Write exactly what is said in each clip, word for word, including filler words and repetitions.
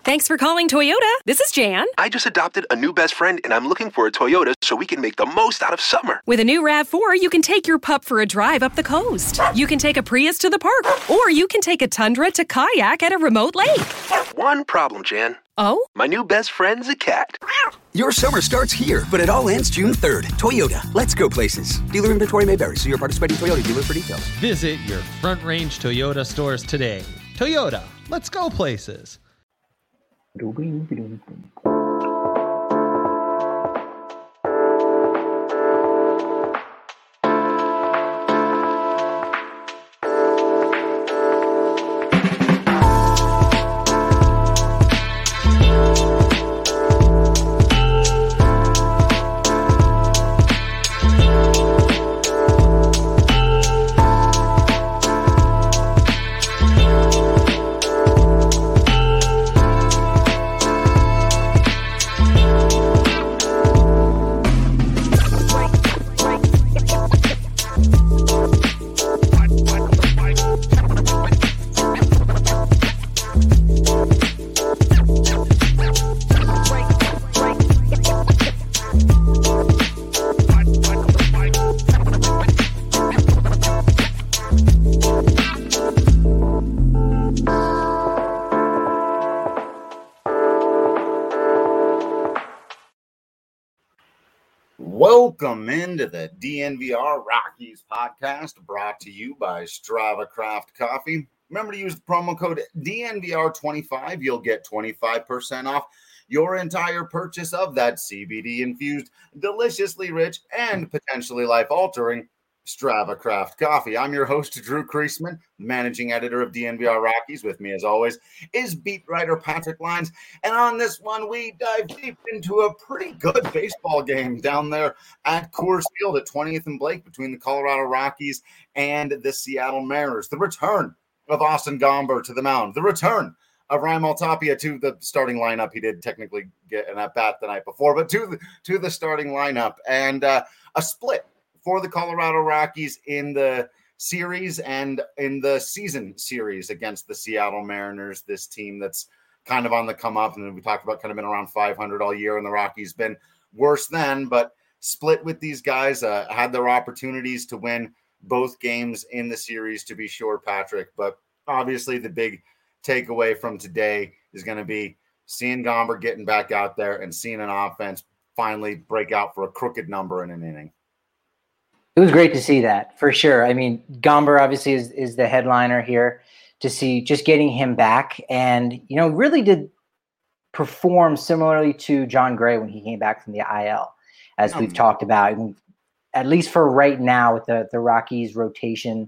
Thanks for calling Toyota. This is Jan. I just adopted a new best friend, and I'm looking for a Toyota so we can make the most out of summer. With a new RAV four, you can take your pup for a drive up the coast. You can take a Prius to the park, or you can take a Tundra to kayak at a remote lake. One problem, Jan. Oh? My new best friend's a cat. Your summer starts here, but it all ends June third. Toyota, let's go places. Dealer inventory may vary. See your participating Toyota dealer for details. Visit your Front Range Toyota stores today. Toyota, let's go places. Welcome into the D N V R Rockies podcast, brought to you by Strava Craft Coffee. Remember to use the promo code D N V R twenty-five. You'll get twenty-five percent off your entire purchase of that C B D-infused, deliciously rich, and potentially life-altering Strava Craft Coffee. I'm your host, Drew Kreisman, managing editor of D N V R Rockies. With me, as always, is beat writer Patrick Lyons. And on this one, we dive deep into a pretty good baseball game down there at Coors Field at twentieth and Blake between the Colorado Rockies and the Seattle Mariners. The return of Austin Gomber to the mound. The return of Raimel Tapia to the starting lineup. He did technically get an at-bat the night before, but to the, to the starting lineup. And uh, a split for the Colorado Rockies in the series and in the season series against the Seattle Mariners, this team that's kind of on the come up. And we talked about kind of been around five hundred all year, and the Rockies been worse than, but split with these guys, uh, had their opportunities to win both games in the series, to be sure, Patrick. But obviously the big takeaway from today is going to be seeing Gomber getting back out there and seeing an offense finally break out for a crooked number in an inning. It was great to see that, for sure. I mean, Gomber obviously is, is the headliner here, to see just getting him back, and, you know, really did perform similarly to John Gray when he came back from the I L, as we've talked about. At least for right now with the, the Rockies rotation,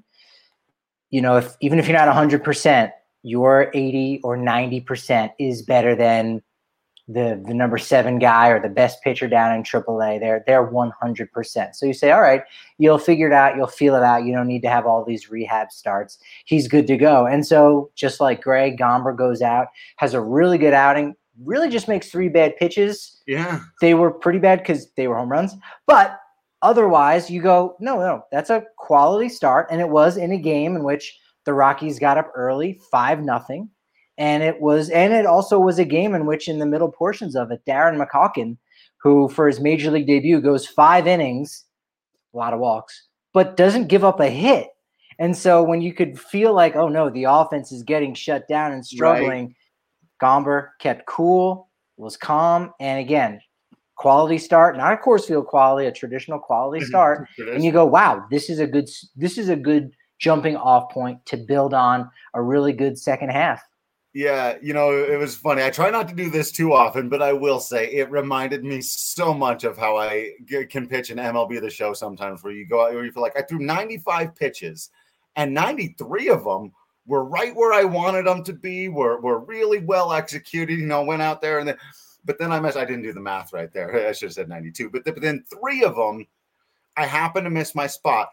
you know, if even if you're not one hundred percent, your eighty or ninety percent is better than the the number seven guy or the best pitcher down in triple A. They're they're one hundred percent. So you say, all right, you'll figure it out, you'll feel it out. You don't need to have all these rehab starts. He's good to go. And so just like Gray, Gomber goes out, has a really good outing, really just makes three bad pitches. Yeah. They were pretty bad because they were home runs. But otherwise, you go, no, no, that's a quality start. And it was in a game in which the Rockies got up early, five nothing. And it was, and it also was a game in which, in the middle portions of it, Darren McCauken, who for his major league debut goes five innings, a lot of walks, but doesn't give up a hit. And so when you could feel like, oh no, the offense is getting shut down and struggling, right, Gomber kept cool, was calm, and again, quality start, not a Coors Field quality, a traditional quality start. And you go, wow, this is a good, this is a good jumping off point to build on a really good second half. Yeah, you know, it was funny. I try not to do this too often, but I will say it reminded me so much of how I g- can pitch an M L B The Show sometimes, where you go out, where you feel like I threw ninety-five pitches and ninety-three of them were right where I wanted them to be, were, were really well executed, you know, went out there. and then, But then I missed, I didn't do the math right there. I should have said ninety-two. But, th- but then three of them, I happened to miss my spot.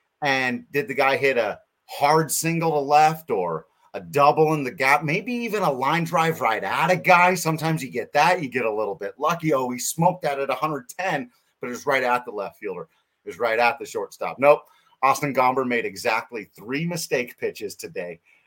And did the guy hit a hard single to left, or a double in the gap, maybe even a line drive right at a guy? Sometimes you get that. You get a little bit lucky. Oh, he smoked that at one hundred ten, but it was right at the left fielder. It was right at the shortstop. Nope. Austin Gomber made exactly three mistake pitches today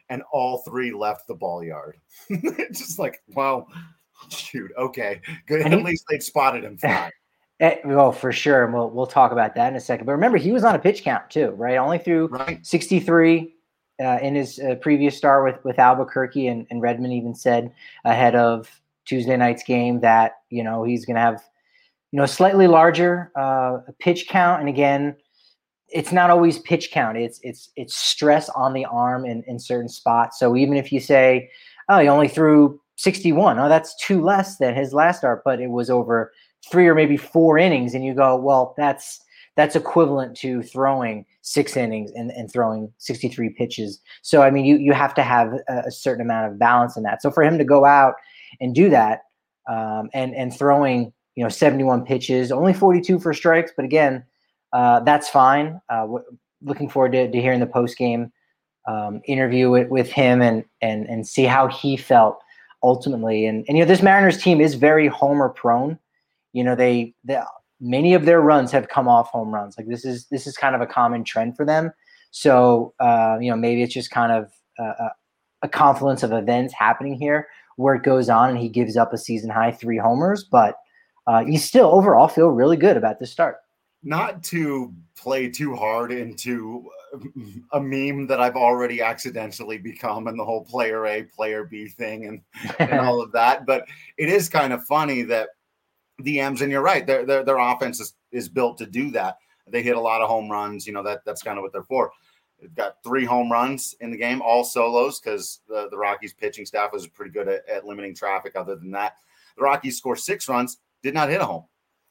and all three left the ball yard. It's just like, well, shoot, okay, good. And At he- least they'd spotted him fine. Eh, well, for sure, and we'll we'll talk about that in a second. But remember, he was on a pitch count too, right? Only threw Right. sixty-three uh, in his uh, previous start with with Albuquerque, and, and Redmond even said ahead of Tuesday night's game that you know he's going to have you know slightly larger uh, pitch count. And again, it's not always pitch count; it's it's it's stress on the arm in in certain spots. So even if you say, oh, he only threw sixty-one, oh, that's two less than his last start, but it was over three or maybe four innings, and you go, well, that's that's equivalent to throwing six innings and, and throwing sixty-three pitches. So, I mean, you you have to have a, a certain amount of balance in that. So for him to go out and do that um, and and throwing, you know, seventy-one pitches, only forty-two for strikes, but again, uh, that's fine. Uh, w- looking forward to, to hearing the post-game um, interview with, with him and and and see how he felt ultimately. And, and you know, this Mariners team is very homer prone. You know, they, they many of their runs have come off home runs. Like this is this is kind of a common trend for them. So uh, you know, maybe it's just kind of uh, a confluence of events happening here where it goes on, and he gives up a season high three homers. But uh, you still overall feel really good about this start. Not to play too hard into a meme that I've already accidentally become, and the whole player A, player B thing, and, and all of that. But it is kind of funny that the M's, and you're right, their their, their offense is, is built to do that. They hit a lot of home runs. You know, that that's kind of what they're for. They've got three home runs in the game, all solos, because the, the Rockies pitching staff was pretty good at, at limiting traffic. Other than that, the Rockies scored six runs, did not hit a home.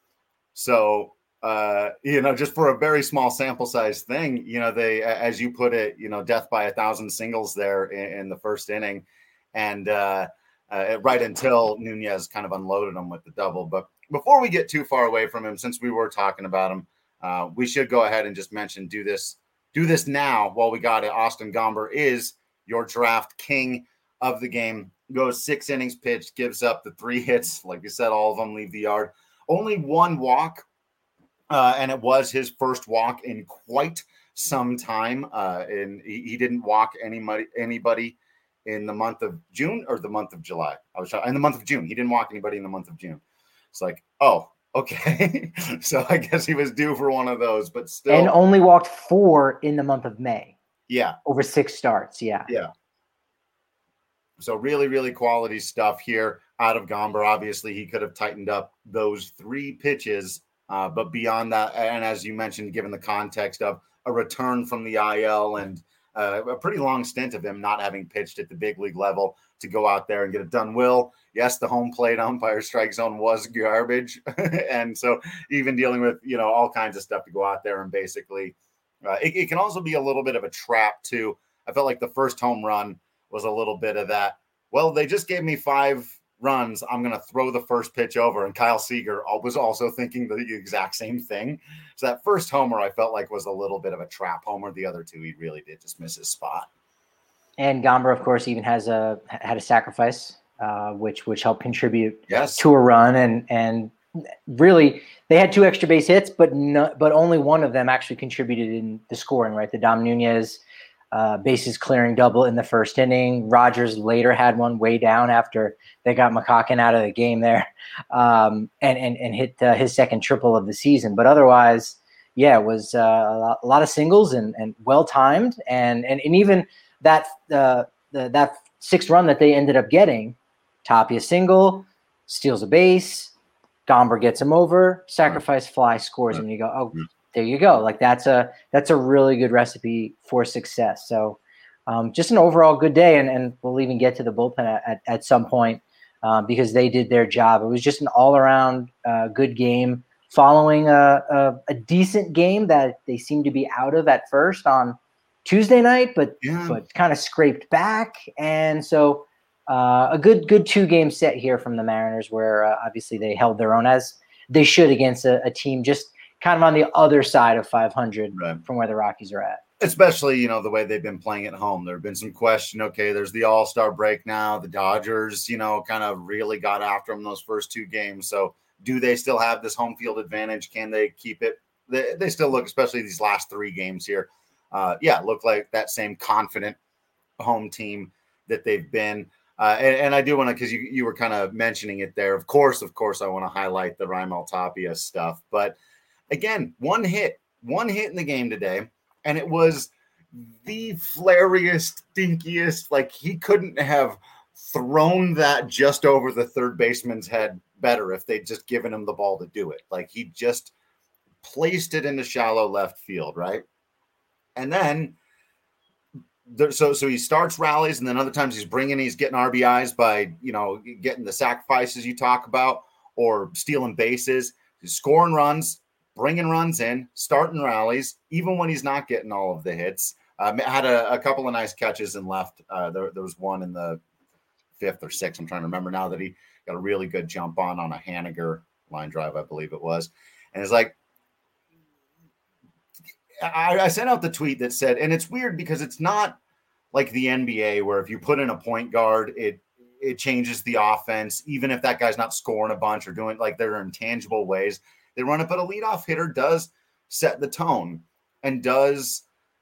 So, uh, you know, just for a very small sample size thing, you know, they, as you put it, you know, death by a thousand singles there in, in the first inning. And uh, uh, right until Nunez kind of unloaded them with the double. But before we get too far away from him, since we were talking about him, uh, we should go ahead and just mention, do this, do this now while we got it. Austin Gomber is your draft king of the game. Goes six innings pitched, gives up the three hits. Like you said, all of them leave the yard. Only one walk, uh, and it was his first walk in quite some time. Uh, and he, he didn't walk anybody, anybody in the month of June or the month of July. I was in the month of June. He didn't walk anybody in the month of June. It's like, oh, okay. So I guess he was due for one of those, but still. And only walked four in the month of May. Yeah. Over six starts. Yeah. Yeah. So really, really quality stuff here out of Gomber. Obviously, he could have tightened up those three pitches. Uh, but beyond that, and as you mentioned, given the context of a return from the I L and uh, a pretty long stint of him not having pitched at the big league level, to go out there and get it done. Will, yes, the home plate umpire strike zone was garbage. And so even dealing with, you know, all kinds of stuff to go out there and basically, uh, it, it can also be a little bit of a trap too. I felt like the first home run was a little bit of that. Well, they just gave me five runs. I'm going to throw the first pitch over. And Kyle Seager was also thinking the exact same thing. So that first homer I felt like was a little bit of a trap homer. The other two, he really did just miss his spot. And Gomber, of course, even has a had a sacrifice, uh, which which helped contribute yes. to a run, and and really they had two extra base hits, but no, but only one of them actually contributed in the scoring. Right, the Dom Nunez uh, bases clearing double in the first inning. Rogers later had one way down after they got McCocken out of the game there, um, and and and hit uh, his second triple of the season. But otherwise, yeah, it was uh, a, lot, a lot of singles and and well timed, and and and even. That uh, the, that sixth run that they ended up getting, Tapia single, steals a base, Gomber gets him over, sacrifice fly, scores him, and you go, oh, there you go. Like that's a that's a really good recipe for success. So um, just an overall good day, and, and we'll even get to the bullpen at, at, at some point um, because they did their job. It was just an all-around uh, good game following a, a, a decent game that they seemed to be out of at first on Tuesday night, but yeah. but kind of scraped back, and so uh, a good good two game set here from the Mariners, where uh, obviously they held their own as they should against a, a team just kind of on the other side of five hundred right. from where the Rockies are at. Especially, you know, the way they've been playing at home. There have been some question. Okay, there's the All-Star break now. The Dodgers, you know, kind of really got after them those first two games. So, do they still have this home field advantage? Can they keep it? They, they still look, especially these last three games here. Uh, yeah, look like that same confident home team that they've been. Uh, and, and I do want to, because you, you were kind of mentioning it there. Of course, of course, I want to highlight the Raimel Tapia stuff. But again, one hit, one hit in the game today, and it was the flairiest, stinkiest. Like, he couldn't have thrown that just over the third baseman's head better if they'd just given him the ball to do it. Like, he just placed it into shallow left field, right? And then there, so so he starts rallies, and then other times he's bringing, he's getting R B Is by, you know, getting the sacrifices you talk about, or stealing bases, he's scoring runs, bringing runs in, starting rallies, even when he's not getting all of the hits. Um, had a, a couple of nice catches in left. Uh, there, there was one in the fifth or sixth. I'm trying to remember now, that he got a really good jump on on a Haniger line drive, I believe it was. And it's like, I, I sent out the tweet that said, and it's weird because it's not like the N B A where if you put in a point guard, it it changes the offense, even if that guy's not scoring a bunch or doing, like, there are intangible ways they run it. But a leadoff hitter does set the tone and does,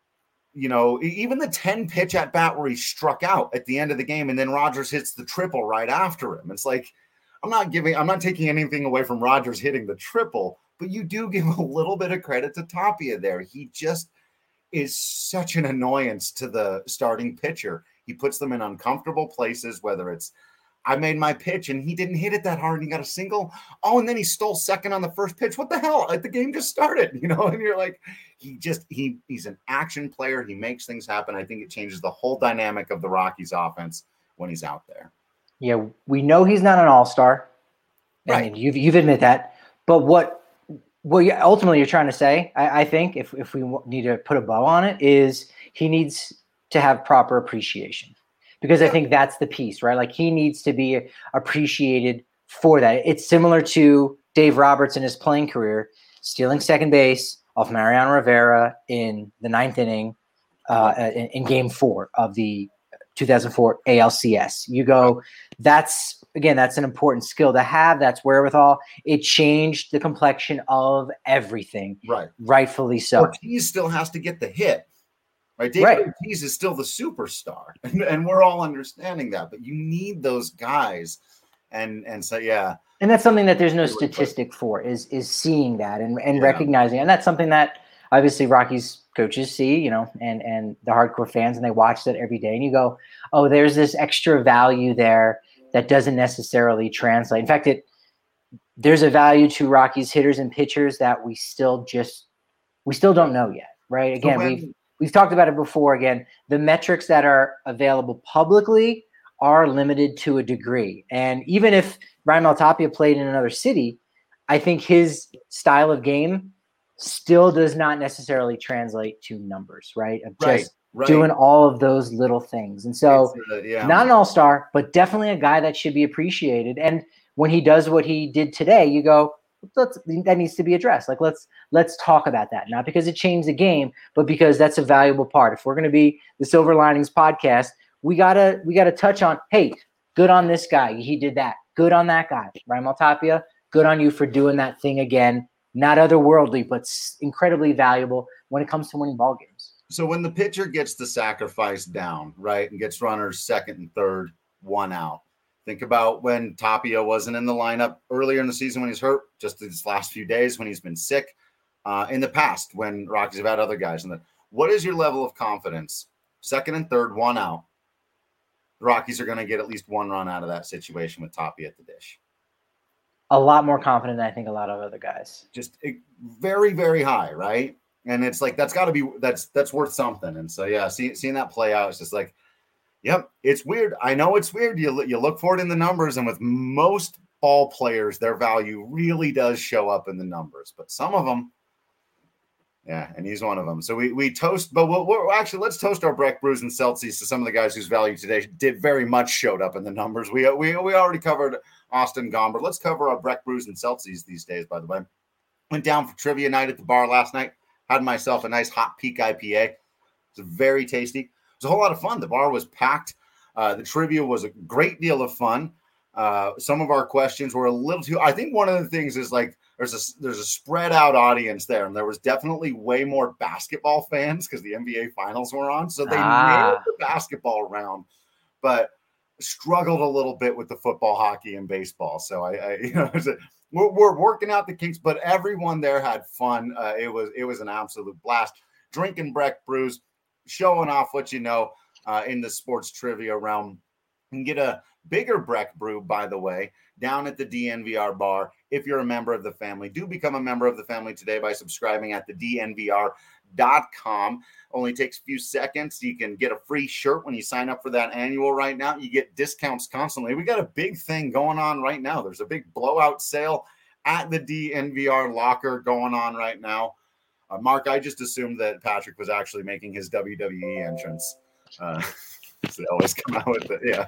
you know, even the ten pitch at bat where he struck out at the end of the game and then Rogers hits the triple right after him. It's like, I'm not giving, I'm not taking anything away from Rogers hitting the triple, but you do give a little bit of credit to Tapia there. He just is such an annoyance to the starting pitcher. He puts them in uncomfortable places, whether it's, I made my pitch and he didn't hit it that hard and he got a single. Oh, and then he stole second on the first pitch. What the hell? Like, the game just started, you know? And you're like, he just, he he's an action player. He makes things happen. I think it changes the whole dynamic of the Rockies offense when he's out there. Yeah, we know he's not an all-star. Right. I mean, you've, you've admitted that. But what, well, yeah, ultimately you're trying to say, I, I think, if, if we need to put a bow on it, is he needs to have proper appreciation. Because I think that's the piece, right? Like, he needs to be appreciated for that. It's similar to Dave Roberts in his playing career, stealing second base off Mariano Rivera in the ninth inning uh, in, in game four of the two thousand four A L C S. You go, that's, again, that's an important skill to have. That's wherewithal. It changed the complexion of everything. Right. Rightfully so. Ortiz still has to get the hit. Right, David right. Ortiz is still the superstar, and, and we're all understanding that. But you need those guys, and and so yeah, and that's something that there's no statistic for is is seeing that and and yeah. recognizing, and that's something that obviously Rockies coaches see, you know, and and the hardcore fans, and they watch that every day, and you go, oh, there's this extra value there that doesn't necessarily translate. In fact, it there's a value to Rockies hitters and pitchers that we still just we still don't know yet, right? Again, so when, we've. We've talked about it before. Again, the metrics that are available publicly are limited to a degree. And even if Raimel Tapia played in another city, I think his style of game still does not necessarily translate to numbers, right? Of right, just right. doing all of those little things. And so uh, yeah. not an all-star, but definitely a guy that should be appreciated. And when he does what he did today, you go, Let's, that needs to be addressed. Like, let's let's talk about that, not because it changed the game, but because that's a valuable part. If we're going to be the Silver Linings podcast, we gotta we gotta touch on, hey, good on this guy, he did that. Good on that guy, Raimel Tapia. Good on you for doing that thing again. Not otherworldly, but incredibly valuable when it comes to winning ball games. So when the pitcher gets the sacrifice down, right, and gets runners second and third, one out. Think about when Tapia wasn't in the lineup earlier in the season when he's hurt, just these last few days when he's been sick, uh, in the past when Rockies have had other guys. And then, what is your level of confidence? Second and third, one out. The Rockies are going to get at least one run out of that situation with Tapia at the dish. A lot more confident than I think a lot of other guys. Just very, very high, right? And it's like, that's got to be, that's that's worth something. And so, yeah, see, seeing that play out, it's just like, yep, it's weird. I know it's weird. You you look for it in the numbers, and with most ball players, their value really does show up in the numbers. But some of them, yeah, and he's one of them. So we we toast, but we'll, we'll actually let's toast our Breck Brews and Celsius to some of the guys whose value today did very much showed up in the numbers. We we we already covered Austin Gomber. Let's cover our Breck Brews and Celsius these days. By the way, went down for trivia night at the bar last night. Had myself a nice hot peak I P A. It's very tasty. It was a whole lot of fun. The bar was packed. Uh, the trivia was a great deal of fun. Uh, some of our questions were a little too, I think one of the things is like, there's a there's a spread out audience there, and there was definitely way more basketball fans because the N B A finals were on. So they Ah. nailed the basketball round, but struggled a little bit with the football, hockey, and baseball. So I, I you know, it was a, we're, we're working out the kinks, but everyone there had fun. Uh, it was it was an absolute blast. Drinking Breck brews, showing off what you know uh, in the sports trivia realm. You can get a bigger Breck brew, by the way, down at the D N V R bar. If you're a member of the family, do become a member of the family today by subscribing at the D N V R dot com. Only takes a few seconds. You can get a free shirt when you sign up for that annual right now. You get discounts constantly. We got a big thing going on right now. There's a big blowout sale at the D N V R locker going on right now. Uh, Mark, I just assumed that Patrick was actually making his W W E entrance. Uh, they always come out with it. Yeah.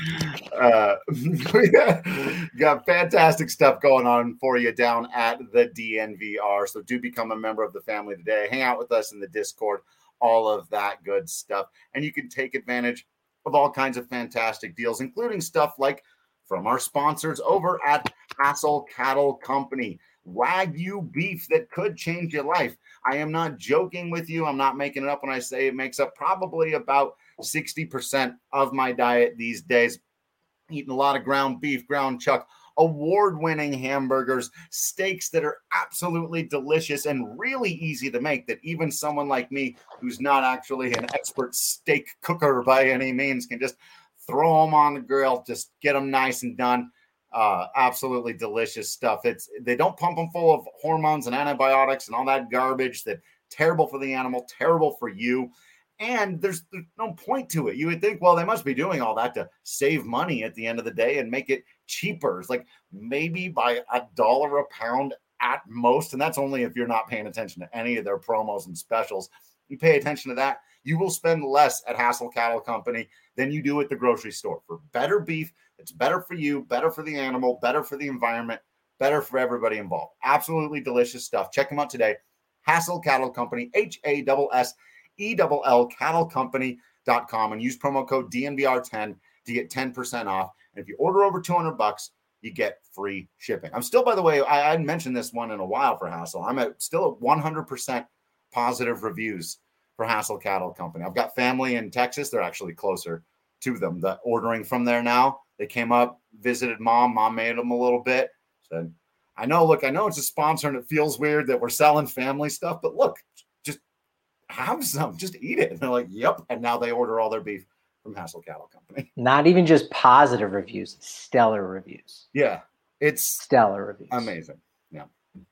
Uh, we got, got fantastic stuff going on for you down at the D N V R. So do become a member of the family today. Hang out with us in the Discord, all of that good stuff. And you can take advantage of all kinds of fantastic deals, including stuff like from our sponsors over at Hassel Cattle Company. Wagyu beef that could change your life. I am not joking with you. I'm not making it up when I say it makes up probably about sixty percent of my diet these days. Eating a lot of ground beef, ground chuck, award-winning hamburgers, steaks that are absolutely delicious and really easy to make that even someone like me, who's not actually an expert steak cooker by any means, can just throw them on the grill, just get them nice and done. Uh, absolutely delicious stuff. It's they don't pump them full of hormones and antibiotics and all that garbage that terrible for the animal, terrible for you. And there's, there's no point to it. You would think, well, they must be doing all that to save money at the end of the day and make it cheaper. It's like maybe by a dollar a pound at most. And that's only if you're not paying attention to any of their promos and specials. You pay attention to that, you will spend less at Hassel Cattle Company than you do at the grocery store for better beef. It's better for you, better for the animal, better for the environment, better for everybody involved. Absolutely delicious stuff. Check them out today. Hassel Cattle Company, H A S S E L L cattle company dot com, and use promo code D N V R ten to get ten percent off. And if you order over two hundred bucks, you get free shipping. I'm still, by the way, I hadn't mentioned this one in a while for Hassel. I'm at still at one hundred percent positive reviews for Hassel Cattle Company. I've got family in Texas. They're actually closer to them. The ordering from there now. They came up, visited mom. Mom made them a little bit. Said, I know, look, I know it's a sponsor and it feels weird that we're selling family stuff, but look, just have some, just eat it. And they're like, yep. And now they order all their beef from Hassel Cattle Company. Not even just positive reviews, stellar reviews. Yeah. It's stellar reviews. Amazing. Yeah.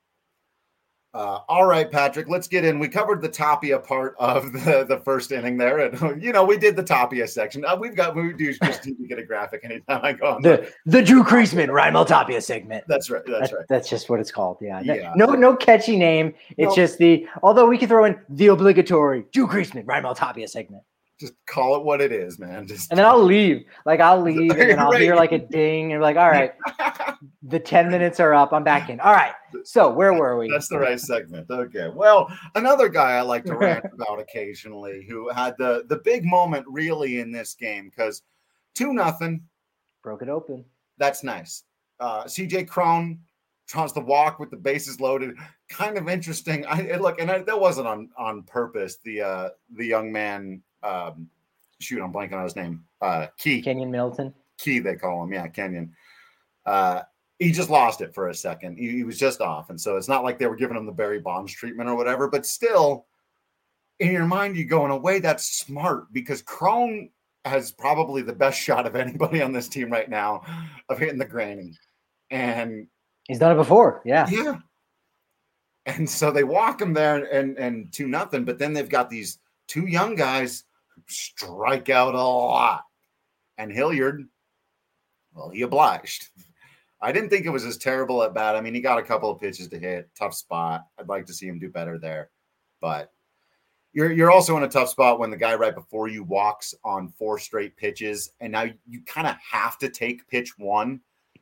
Uh, all right, Patrick, let's get in. We covered the Tapia part of the, the first inning there. And, you know, we did the Tapia section. Uh, we've got, we do just need to get a graphic anytime I go on. The, the Drew Creasman, Rymel Tapia segment. That's right. That's that, right. That's just what it's called. Yeah. yeah. No, no catchy name. It's no. just the, although we could throw in the obligatory Drew Creasman, Rymel Tapia segment. Just call it what it is, man. Just and then I'll leave. Like I'll leave and then I'll right. hear like a ding and like, all right, the ten minutes are up. I'm back in. All right. So where were we? That's the right segment. Okay. Well, another guy I like to rant about occasionally who had the, the big moment really in this game because two nothing. Broke it open. That's nice. Uh, C J Cron tries to walk with the bases loaded. Kind of interesting. I it, look, and I, that wasn't on, on purpose. The uh, the young man, um, shoot, I'm blanking on his name. Uh, Key. Kenyon Middleton. Key, they call him. Yeah, Kenyon. Uh, he just lost it for a second. He, he was just off. And so it's not like they were giving him the Barry Bonds treatment or whatever, but still, in your mind, you go, in a way, that's smart because Cron has probably the best shot of anybody on this team right now of hitting the granny. And he's done it before. Yeah. Yeah. And so they walk him there and, and two nothing, but then they've got these two young guys who strike out a lot. And Hilliard, well, he obliged. I didn't think it was as terrible at bat. I mean, he got a couple of pitches to hit, tough spot. I'd like to see him do better there. But you're you're also in a tough spot when the guy right before you walks on four straight pitches, and now you kind of have to take pitch one.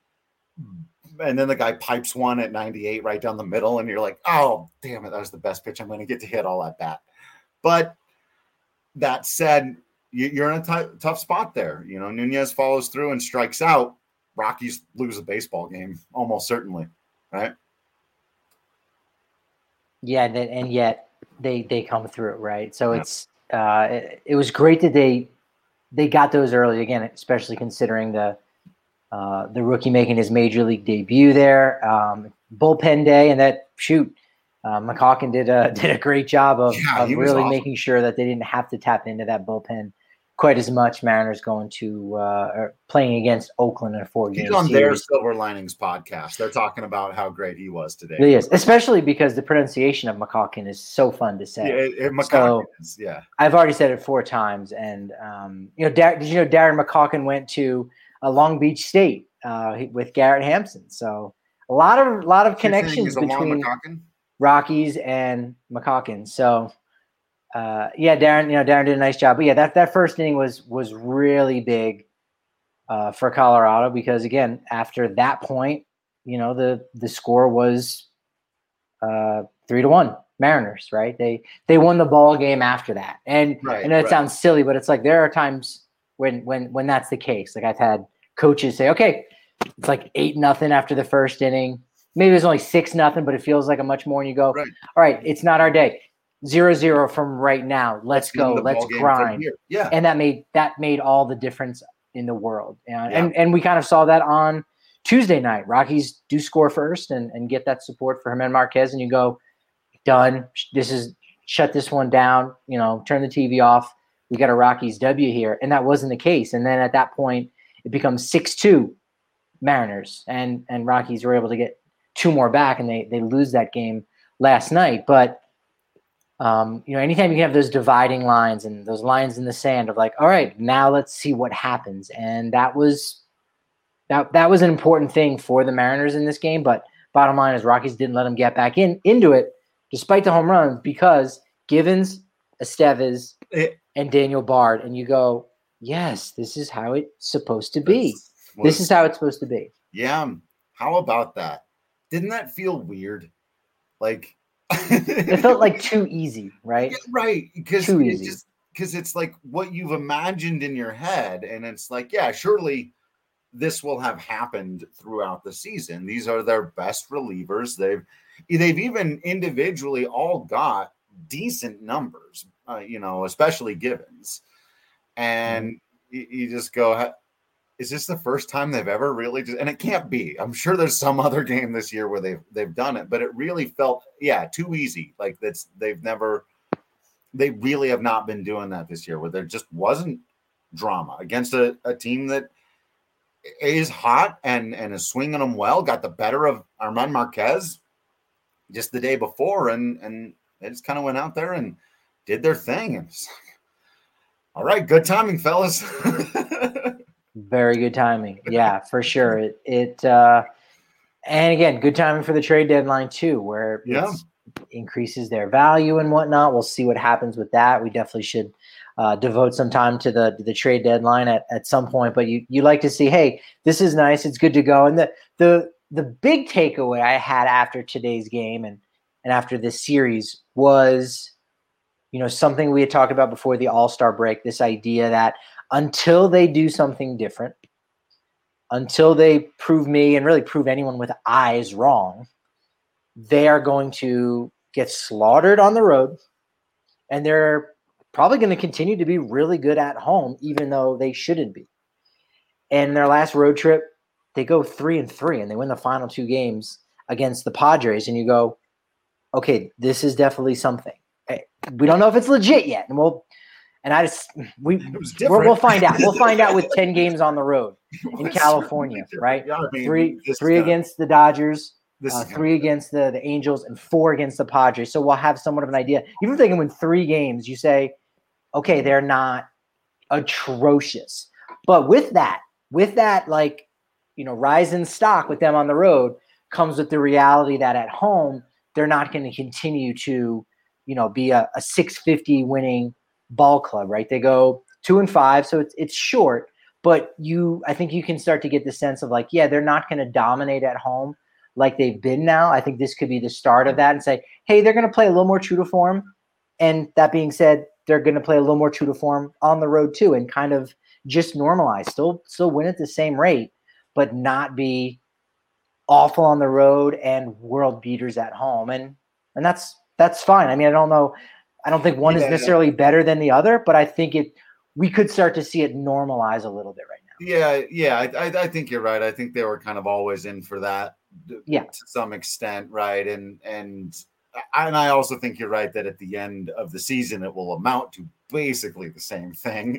And then the guy pipes one at ninety-eight right down the middle, and you're like, oh, damn it, that was the best pitch I'm going to get to hit all at bat. But that said, you're in a t- tough spot there. You know, Nunez follows through and strikes out. Rockies lose a baseball game, almost certainly, right? Yeah, and, and yet they they come through, right? So it's uh, it, it was great that they they got those early again, especially considering the uh, the rookie making his major league debut there, um, bullpen day, and that shoot, uh, McCawkin did a did a great job of, Yeah, of he was really awesome. making sure that they didn't have to tap into that bullpen quite as much. Mariners going to uh, or playing against Oakland in a four game He's on series. their Silver Linings podcast. They're talking about how great he was today. It is, especially because the pronunciation of McCawkin is so fun to say. Yeah, it, it, McCawkin So, is, yeah. I've already said it four times, and um, you know, Dar- did you know Darren McCawkin went to uh, Long Beach State uh, with Garrett Hampson? So a lot of lot of You're saying connections he's a long between McCawkin? Rockies and McCawkin. So uh, yeah, Darren, you know, Darren did a nice job. But yeah, that that first inning was was really big uh, for Colorado because again, after that point, you know, the the score was uh, three to one Mariners, right? They they won the ball game after that. And Right, I know it right. sounds silly, but it's like there are times when when when that's the case. Like I've had coaches say, okay, it's like eight nothing after the first inning. Maybe it was only six nothing, but it feels like a much more. And you go, Right. all right, it's not our day. Zero zero from right now. Let's Win go. the Let's ball game from grind. here. Yeah. And that made that made all the difference in the world. And Yeah. and, and we kind of saw that on Tuesday night. Rockies do score first and, and get that support for Germán Marquez, and you go, done. This is shut this one down. You know, turn the T V off. We got a Rockies W here, and that wasn't the case. And then at that point, it becomes six two Mariners, and and Rockies were able to get two more back, and they they lose that game last night. But um, you know, anytime you can have those dividing lines and those lines in the sand of like, all right, now let's see what happens, and that was that that was an important thing for the Mariners in this game. But bottom line is, Rockies didn't let them get back in into it, despite the home runs, because Givens, Estevez, It- and Daniel Bard, and you go, yes, this is how it's supposed to be. was- This is how it's supposed to be. Yeah. How about that? Didn't that feel weird? Like It felt like too easy, right? Yeah, right. Because Too it's easy. just because it's like what you've imagined in your head, and it's like, yeah, surely this will have happened throughout the season. These are their best relievers. They've they've even individually all got decent numbers, uh, you know, especially Givens. And Mm-hmm. you, you just go, is this the first time they've ever really just, and it can't be. I'm sure there's some other game this year where they've they've done it, but it really felt, yeah, too easy. Like that's they've never, they really have not been doing that this year, where there just wasn't drama against a, a team that is hot and and is swinging them well. Got the better of Germán Marquez just the day before, and and they just kind of went out there and did their thing. And it's like, all right, good timing, fellas. Very good timing. Yeah, for sure. It, it uh, and again, good timing for the trade deadline too, where Yeah. it's increases their value and whatnot. We'll see what happens with that. We definitely should uh, devote some time to the to the trade deadline at, at some point. But you you like to see, hey, this is nice. It's good to go. And the the the big takeaway I had after today's game and and after this series was, you know, something we had talked about before the All-Star break. This idea that until they do something different, until they prove me and really prove anyone with eyes wrong, they are going to get slaughtered on the road, and they're probably going to continue to be really good at home, even though they shouldn't be. And their last road trip, they go three and three, and they win the final two games against the Padres. And you go, okay, this is definitely something. We don't know if it's legit yet, and we'll. And I just we was we'll, different. we'll find out. We'll find out with ten games on the road in It's California, different. right? Yeah, I mean, Three this three guy- against the Dodgers, This uh, is gonna three be good. against the, the Angels, and four against the Padres. So we'll have somewhat of an idea. Even if they can win three games, you say, okay, they're not atrocious. But with that, with that, like, you know, rise in stock with them on the road comes with the reality that at home, they're not going to continue to, you know, be a, a six fifty winning ball club, right? They go two and five, so it's it's short, but you, I think you can start to get the sense of like, yeah, they're not going to dominate at home like they've been now. I think this could be the start of that and say, hey, they're going to play a little more true to form. And that being said, they're going to play a little more true to form on the road too, and kind of just normalize, still, still win at the same rate, but not be awful on the road and world beaters at home. And, and that's, that's fine. I mean, I don't know. I don't think one Yeah. is necessarily better than the other, but I think it. We could start to see it normalize a little bit right now. Yeah, yeah, I, I, I think you're right. I think they were kind of always in for that, yeah, to some extent, right? And and and I also think you're right that at the end of the season, it will amount to basically the same thing,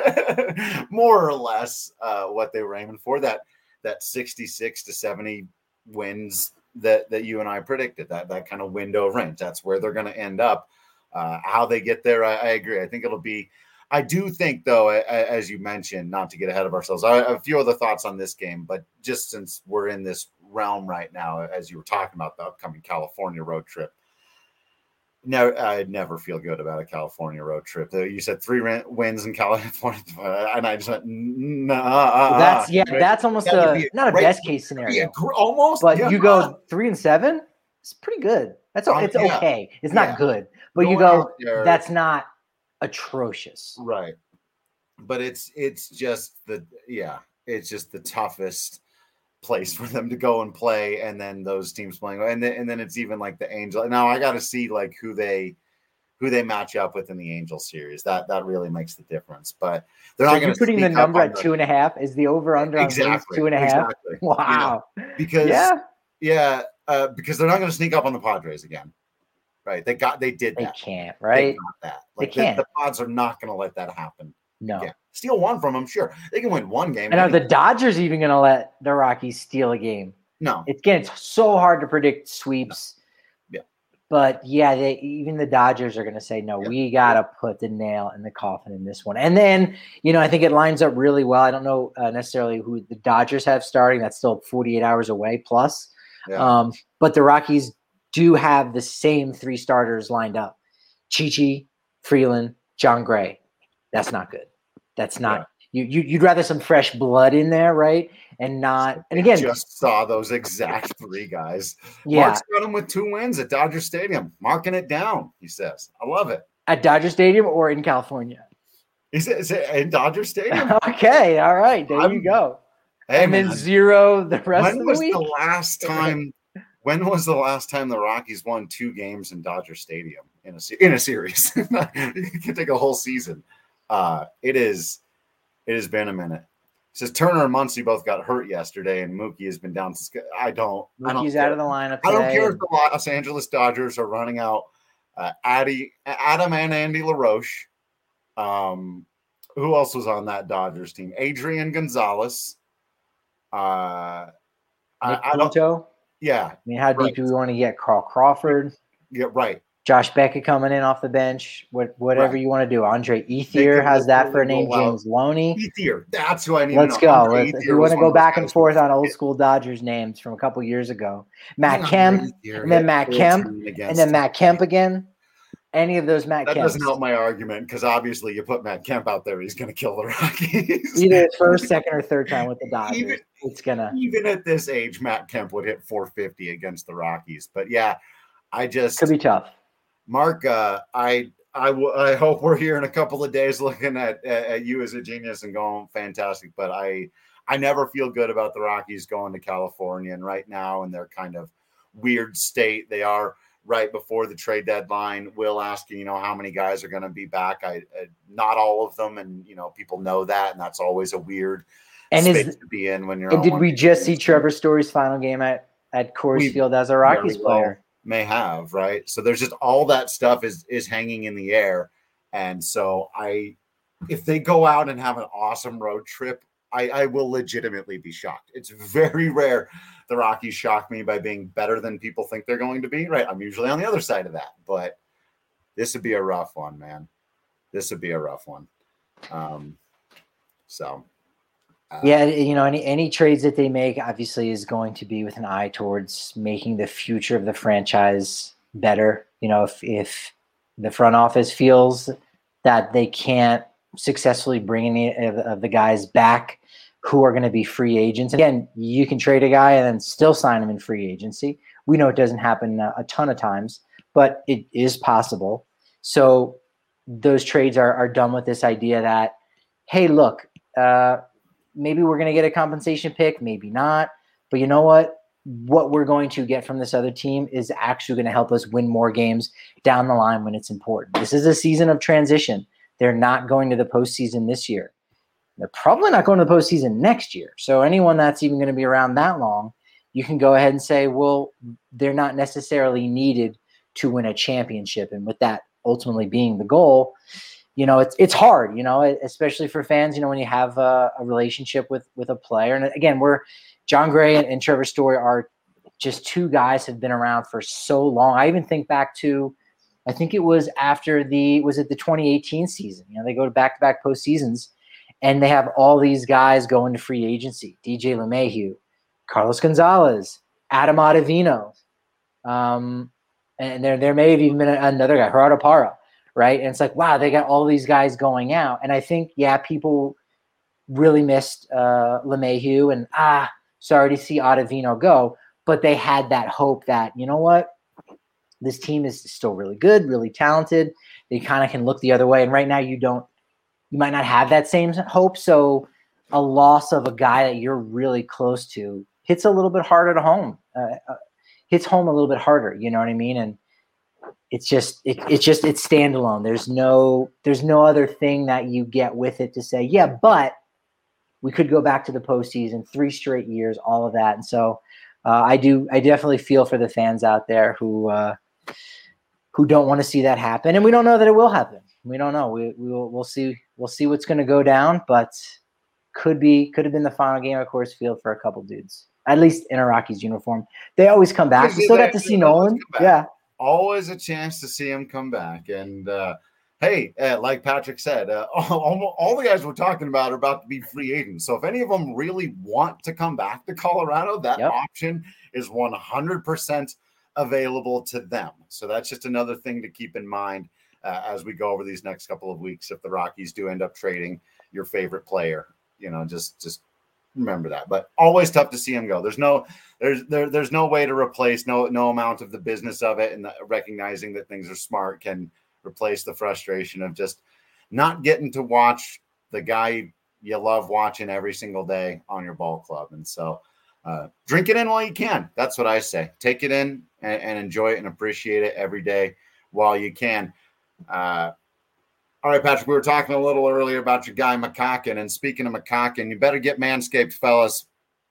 more or less, uh, what they were aiming for. That that sixty-six to seventy wins that that you and I predicted, that that kind of window of range. That's where they're going to end up. Uh, how they get there, I, I agree. I think it'll be. I do think, though, as you mentioned, not to get ahead of ourselves, I have a few other thoughts on this game, but just since we're in this realm right now, as you were talking about the upcoming California road trip, no, I never feel good about a California road trip. You said three wins in California, and I just went, nah. That's yeah, that's almost a, a not a great, best case scenario, a, almost. But yeah. you go three and seven, it's pretty good. That's um, it's yeah. okay. It's not yeah. good, but Going you go, there, that's not atrocious, right? But it's it's just the yeah, it's just the toughest place for them to go and play, and then those teams playing, and then and then it's even like the Angel. Now I got to see like who they who they match up with in the Angel series. That that really makes the difference. But they're so not going to putting the number at the, two and a half. Is the over under exactly two and a half? Exactly. Wow. You know, because yeah, yeah, uh, because they're not going to sneak up on the Padres again. Right, they got they did that. They can't, right? They got that. Like they can't. The, the Pods are not going to let that happen. No, again. Steal one from them, sure. They can win one game. And are the Dodgers even going to let the Rockies steal a game? No. It's, again, it's so hard to predict sweeps. No. Yeah, but yeah, they even the Dodgers are going to say no. Yeah. We got to yeah. put the nail in the coffin in this one. And then you know, I think it lines up really well. I don't know uh, necessarily who the Dodgers have starting. That's still forty-eight hours away plus. Yeah. Um, but the Rockies do have the same three starters lined up: Chi-Chi, Freeland, John Gray. That's not good. That's not yeah. you, you. You'd rather some fresh blood in there, right? And not. And again, I just saw those exact three guys. Yeah, Mark's got them with two wins at Dodger Stadium, marking it down. He says, "I love it." At Dodger Stadium or in California? Is it, is it in Dodger Stadium? Okay, all right, there I'm, you go. Hey, and man, then zero the rest when of the was week. the last time? When was the last time the Rockies won two games in Dodger Stadium in a in a series? You can take a whole season. Uh, it is. It has been a minute. It says Turner and Muncy both got hurt yesterday, and Mookie has been down. I don't. Mookie's I don't out of the lineup. I don't care if the Los Angeles Dodgers are running out uh, Addy, Adam and Andy LaRoche. Um, who else was on that Dodgers team? Adrian Gonzalez. Uh, Nick I, I don't. Yeah. I mean, how deep right. do we want to get? Carl Crawford. Yeah, right. Josh Beckett coming in off the bench. What, whatever right. you want to do. Andre Ethier has that for a name. James Loney. Ethier. That's who I need Let's to know. go. Let's, if you want to go back and forth on old school Dodgers names from a couple years ago. Matt Kemp, and then Matt Kemp, and then Matt Kemp again. Any of those Matt That Kemps. doesn't help my argument because obviously you put Matt Kemp out there, he's going to kill the Rockies. Either first, second, or third time with the Dodgers. Even, it's gonna. Even at this age, Matt Kemp would hit four fifty against the Rockies. But yeah, I just could be tough. Mark, uh, I I, w- I hope we're here in a couple of days looking at, at at you as a genius and going fantastic. But I I never feel good about the Rockies going to California, and right now in their kind of weird state they are. Right before the trade deadline, Will asking, you know, how many guys are going to be back. I, I not all of them, and you know, people know that, and that's always a weird and space is, to be in when you're. And did we just see Trevor Story's final game at at Coors we, Field as a Rockies well player? May have, right? So there's just all that stuff is is hanging in the air, and so I, if they go out and have an awesome road trip, I, I will legitimately be shocked. It's very rare the Rockies shock me by being better than people think they're going to be. Right. I'm usually on the other side of that, but this would be a rough one, man. This would be a rough one. Um, so. Uh, yeah, you know, any any trades that they make obviously is going to be with an eye towards making the future of the franchise better. You know, if if the front office feels that they can't successfully bring any of, of the guys back who are going to be free agents. Again, you can trade a guy and then still sign him in free agency. We know it doesn't happen a, a ton of times, but it is possible. So those trades are, are done with this idea that, hey, look, uh, maybe we're going to get a compensation pick, maybe not. But you know what? what we're going to get from this other team is actually going to help us win more games down the line when it's important. This is a season of transition. They're not going to the postseason this year. They're probably not going to the postseason next year. So anyone that's even going to be around that long, you can go ahead and say, well, they're not necessarily needed to win a championship. And with that ultimately being the goal, you know, it's it's hard, you know, especially for fans, you know, when you have a, a relationship with with a player. And again, we're John Gray and, and Trevor Story are just two guys have been around for so long. I even think back to, I think it was after the, was it the twenty eighteen season? You know, they go to back-to-back postseasons, and they have all these guys going to free agency. D J LeMahieu, Carlos Gonzalez, Adam Ottavino, um, and there there may have even been another guy, Gerardo Parra, right? And it's like, wow, they got all these guys going out. And I think, yeah, people really missed uh, LeMahieu, and ah, sorry to see Ottavino go, but they had that hope that, you know what, this team is still really good, really talented. They kind of can look the other way. And right now you don't, you might not have that same hope. So a loss of a guy that you're really close to hits a little bit harder to home, uh, uh, hits home a little bit harder. You know what I mean? And it's just, it, it's just, it's standalone. There's no, there's no other thing that you get with it to say, yeah, but we could go back to the postseason, three straight years, all of that. And so uh, I do, I definitely feel for the fans out there who, uh, who don't want to see that happen. And we don't know that it will happen. We don't know. We, we will, we'll see, we'll see what's going to go down, but could be, could have been the final game of Coors Field for a couple dudes, at least in a Rockies uniform. They always come back. We still got to see Nolan. Yeah. Always a chance to see him come back. And, uh, hey, uh, like Patrick said, uh, all, all the guys we're talking about are about to be free agents. So if any of them really want to come back to Colorado, that yep. option is one hundred percent available to them. So that's just another thing to keep in mind uh, as we go over these next couple of weeks. If the Rockies do end up trading your favorite player, you know, just just remember that. But always tough to see him go. There's no there's there, there's no way to replace no no amount of the business of it, and the, recognizing that things are smart can replace the frustration of just not getting to watch the guy you love watching every single day on your ball club. And so uh, drink it in while you can. That's what I say. Take it in and, and enjoy it and appreciate it every day while you can. Uh, all right, Patrick, we were talking a little earlier about your guy McCacken. And speaking of McCacken, you better get Manscaped, fellas.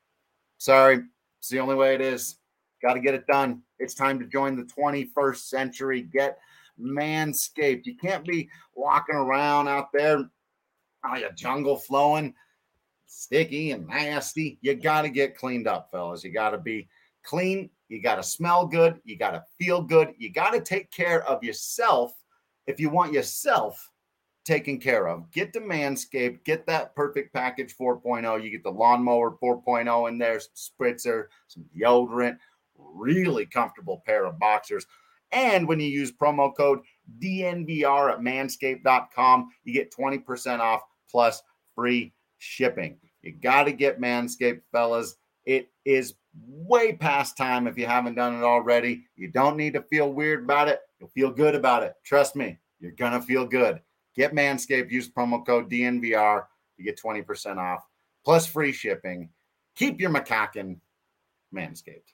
Sorry, it's the only way it is. Got to get it done. It's time to join the twenty-first century. Get Manscaped. You can't be walking around out there like a jungle flowing, sticky and nasty. You got to get cleaned up, fellas. You got to be clean. You got to smell good. You got to feel good. You got to take care of yourself if you want yourself taken care of. Get to Manscaped. Get that perfect package four point oh. You get the lawnmower four point oh in there, some spritzer, some deodorant, really comfortable pair of boxers. And when you use promo code D N V R at manscaped dot com, you get twenty percent off plus free shipping. You got to get Manscaped, fellas. It is way past time if you haven't done it already. You don't need to feel weird about it. You'll feel good about it. Trust me, you're going to feel good. Get Manscaped. Use promo code D N V R. You get twenty percent off plus free shipping. Keep your macaque Manscaped.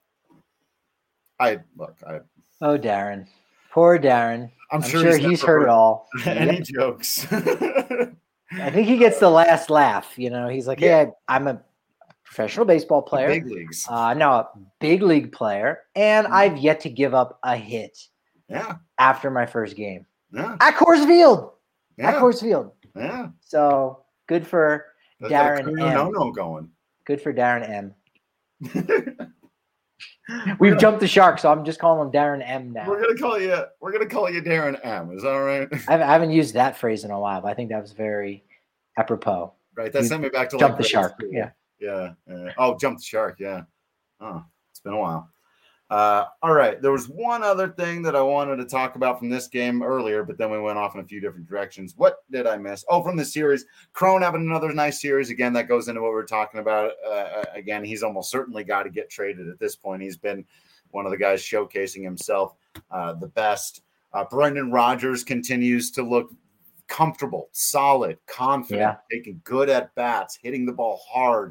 I look, I Oh, Darren. Poor Darren. I'm, I'm sure, sure he's, he's heard it all. Any yep. jokes? I think he gets the last laugh. You know, he's like, yeah, hey, I'm a professional baseball player. Big leagues. Uh, no, a big league player. And mm-hmm. I've yet to give up a hit yeah. after my first game. Yeah. At Coors Field. Yeah. At Coors Field. Yeah. So good for That's Darren M. M. No, no going. Good for Darren M. We've jumped the shark, so I'm just calling him Darren M now. We're gonna call you. We're gonna call you Darren M. Is that all right? I haven't used that phrase in a while, but I think that was very apropos. Right. That you sent me back to jump like the shark. School. Yeah. Yeah. Uh, oh, jump the shark. Yeah. Oh, it's been a while. Uh, all right. There was one other thing that I wanted to talk about from this game earlier, but then we went off in a few different directions. What did I miss? Oh, from the series, Cron having another nice series. Again, that goes into what we we're talking about. Uh, again, he's almost certainly got to get traded at this point. He's been one of the guys showcasing himself uh, the best. Uh, Brendan Rodgers continues to look comfortable, solid, confident, yeah. taking good at bats, hitting the ball hard.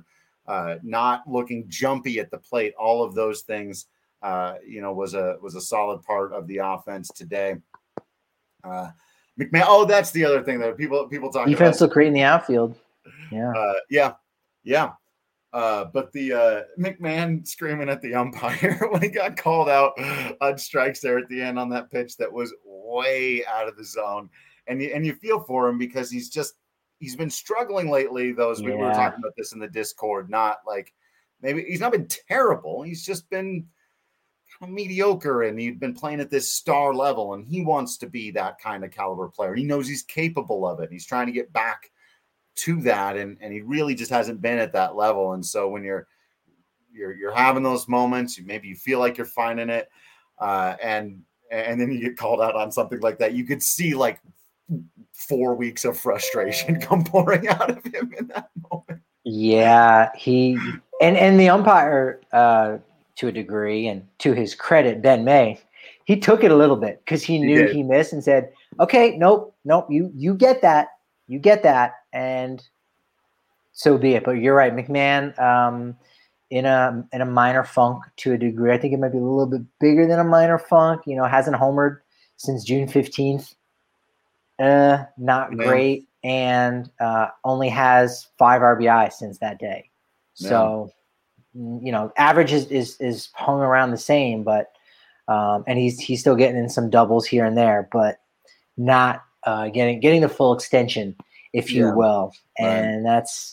uh, not looking jumpy at the plate. All of those things, uh, you know, was a was a solid part of the offense today. Uh, McMahon. Oh, that's the other thing that people people talk defense about. looked great in the outfield. Yeah, uh, yeah, yeah. Uh, but the uh, McMahon screaming at the umpire when he got called out on strikes there at the end on that pitch that was way out of the zone, and you, and you feel for him because he's just he's been struggling lately. Those we Yeah. were talking about this in the Discord. Not like maybe he's not been terrible. He's just been kind of mediocre, and he'd been playing at this star level, and he wants to be that kind of caliber player. He knows he's capable of it. He's trying to get back to that, and and he really just hasn't been at that level. And so when you're you're you're having those moments, you maybe you feel like you're finding it, uh, and and then you get called out on something like that. You could see like four weeks of frustration come pouring out of him in that moment. yeah. He and and the umpire, uh, to a degree, and to his credit, Ben May, he took it a little bit because he knew did. he missed and said, "Okay, nope, nope, you you get that." You get that, and so be it. But you're right, McMahon, um, in a in a minor funk to a degree. I think it might be a little bit bigger than a minor funk. You know, hasn't homered since June fifteenth. Uh, not Yeah. great, and uh, only has five R B I since that day. So, mm, you know, average is, is is hung around the same, but um, and he's he's still getting in some doubles here and there, but not. Uh, getting getting the full extension, if you Yeah. will, Right. and that's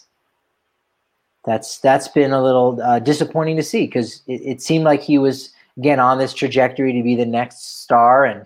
that's that's been a little uh, disappointing to see because it, it seemed like he was again on this trajectory to be the next star, and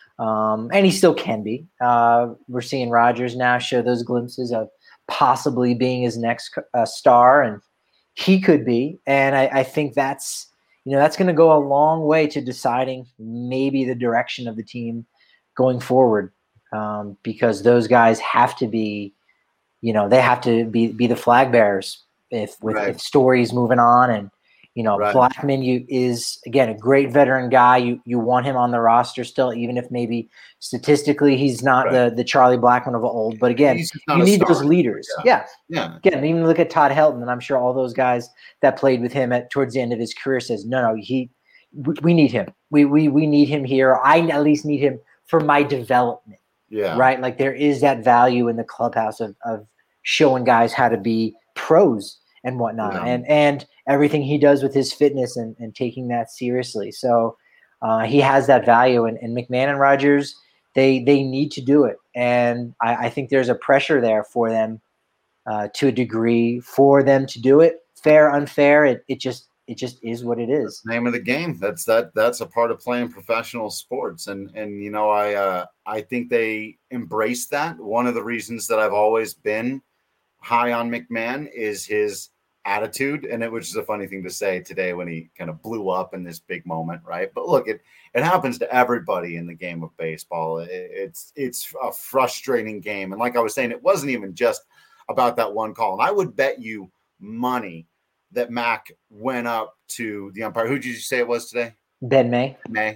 um, and he still can be. Uh, we're seeing Rogers now show those glimpses of possibly being his next uh, star, and he could be. And I, I think that's you know that's going to go a long way to deciding maybe the direction of the team going forward. Um, because those guys have to be, you know, they have to be be the flag bearers if with Right. if Story's moving on, and you know Right. Blackman you is again a great veteran guy. You you want him on the roster still, even if maybe statistically he's not Right. the the Charlie Blackman of old. But again, He's just not you a need star. those leaders. Yeah. Yeah. Yeah, Again, even look at Todd Helton, and I'm sure all those guys that played with him at towards the end of his career says, no, no, he we, we need him. We we we need him here. I at least need him for my development. yeah, Right. Like there is that value in the clubhouse of, of showing guys how to be pros and whatnot. Yeah. And, and everything he does with his fitness and, and taking that seriously. So uh, he has that value, and, and McMahon and Rogers, they, they need to do it. And I, I think there's a pressure there for them uh, to a degree for them to do it. Fair, unfair. It, it just, it just is what it is. name of the game. That's that. That's a part of playing professional sports, and and you know, I uh, I think they embrace that. One of the reasons that I've always been high on McMahon is his attitude, and it was just a funny thing to say today when he kind of blew up in this big moment, right? But look, it it happens to everybody in the game of baseball. It, it's it's a frustrating game, and like I was saying, it wasn't even just about that one call. And I would bet you money that Mac went up to the umpire. Who did you say it was today? Ben May. May.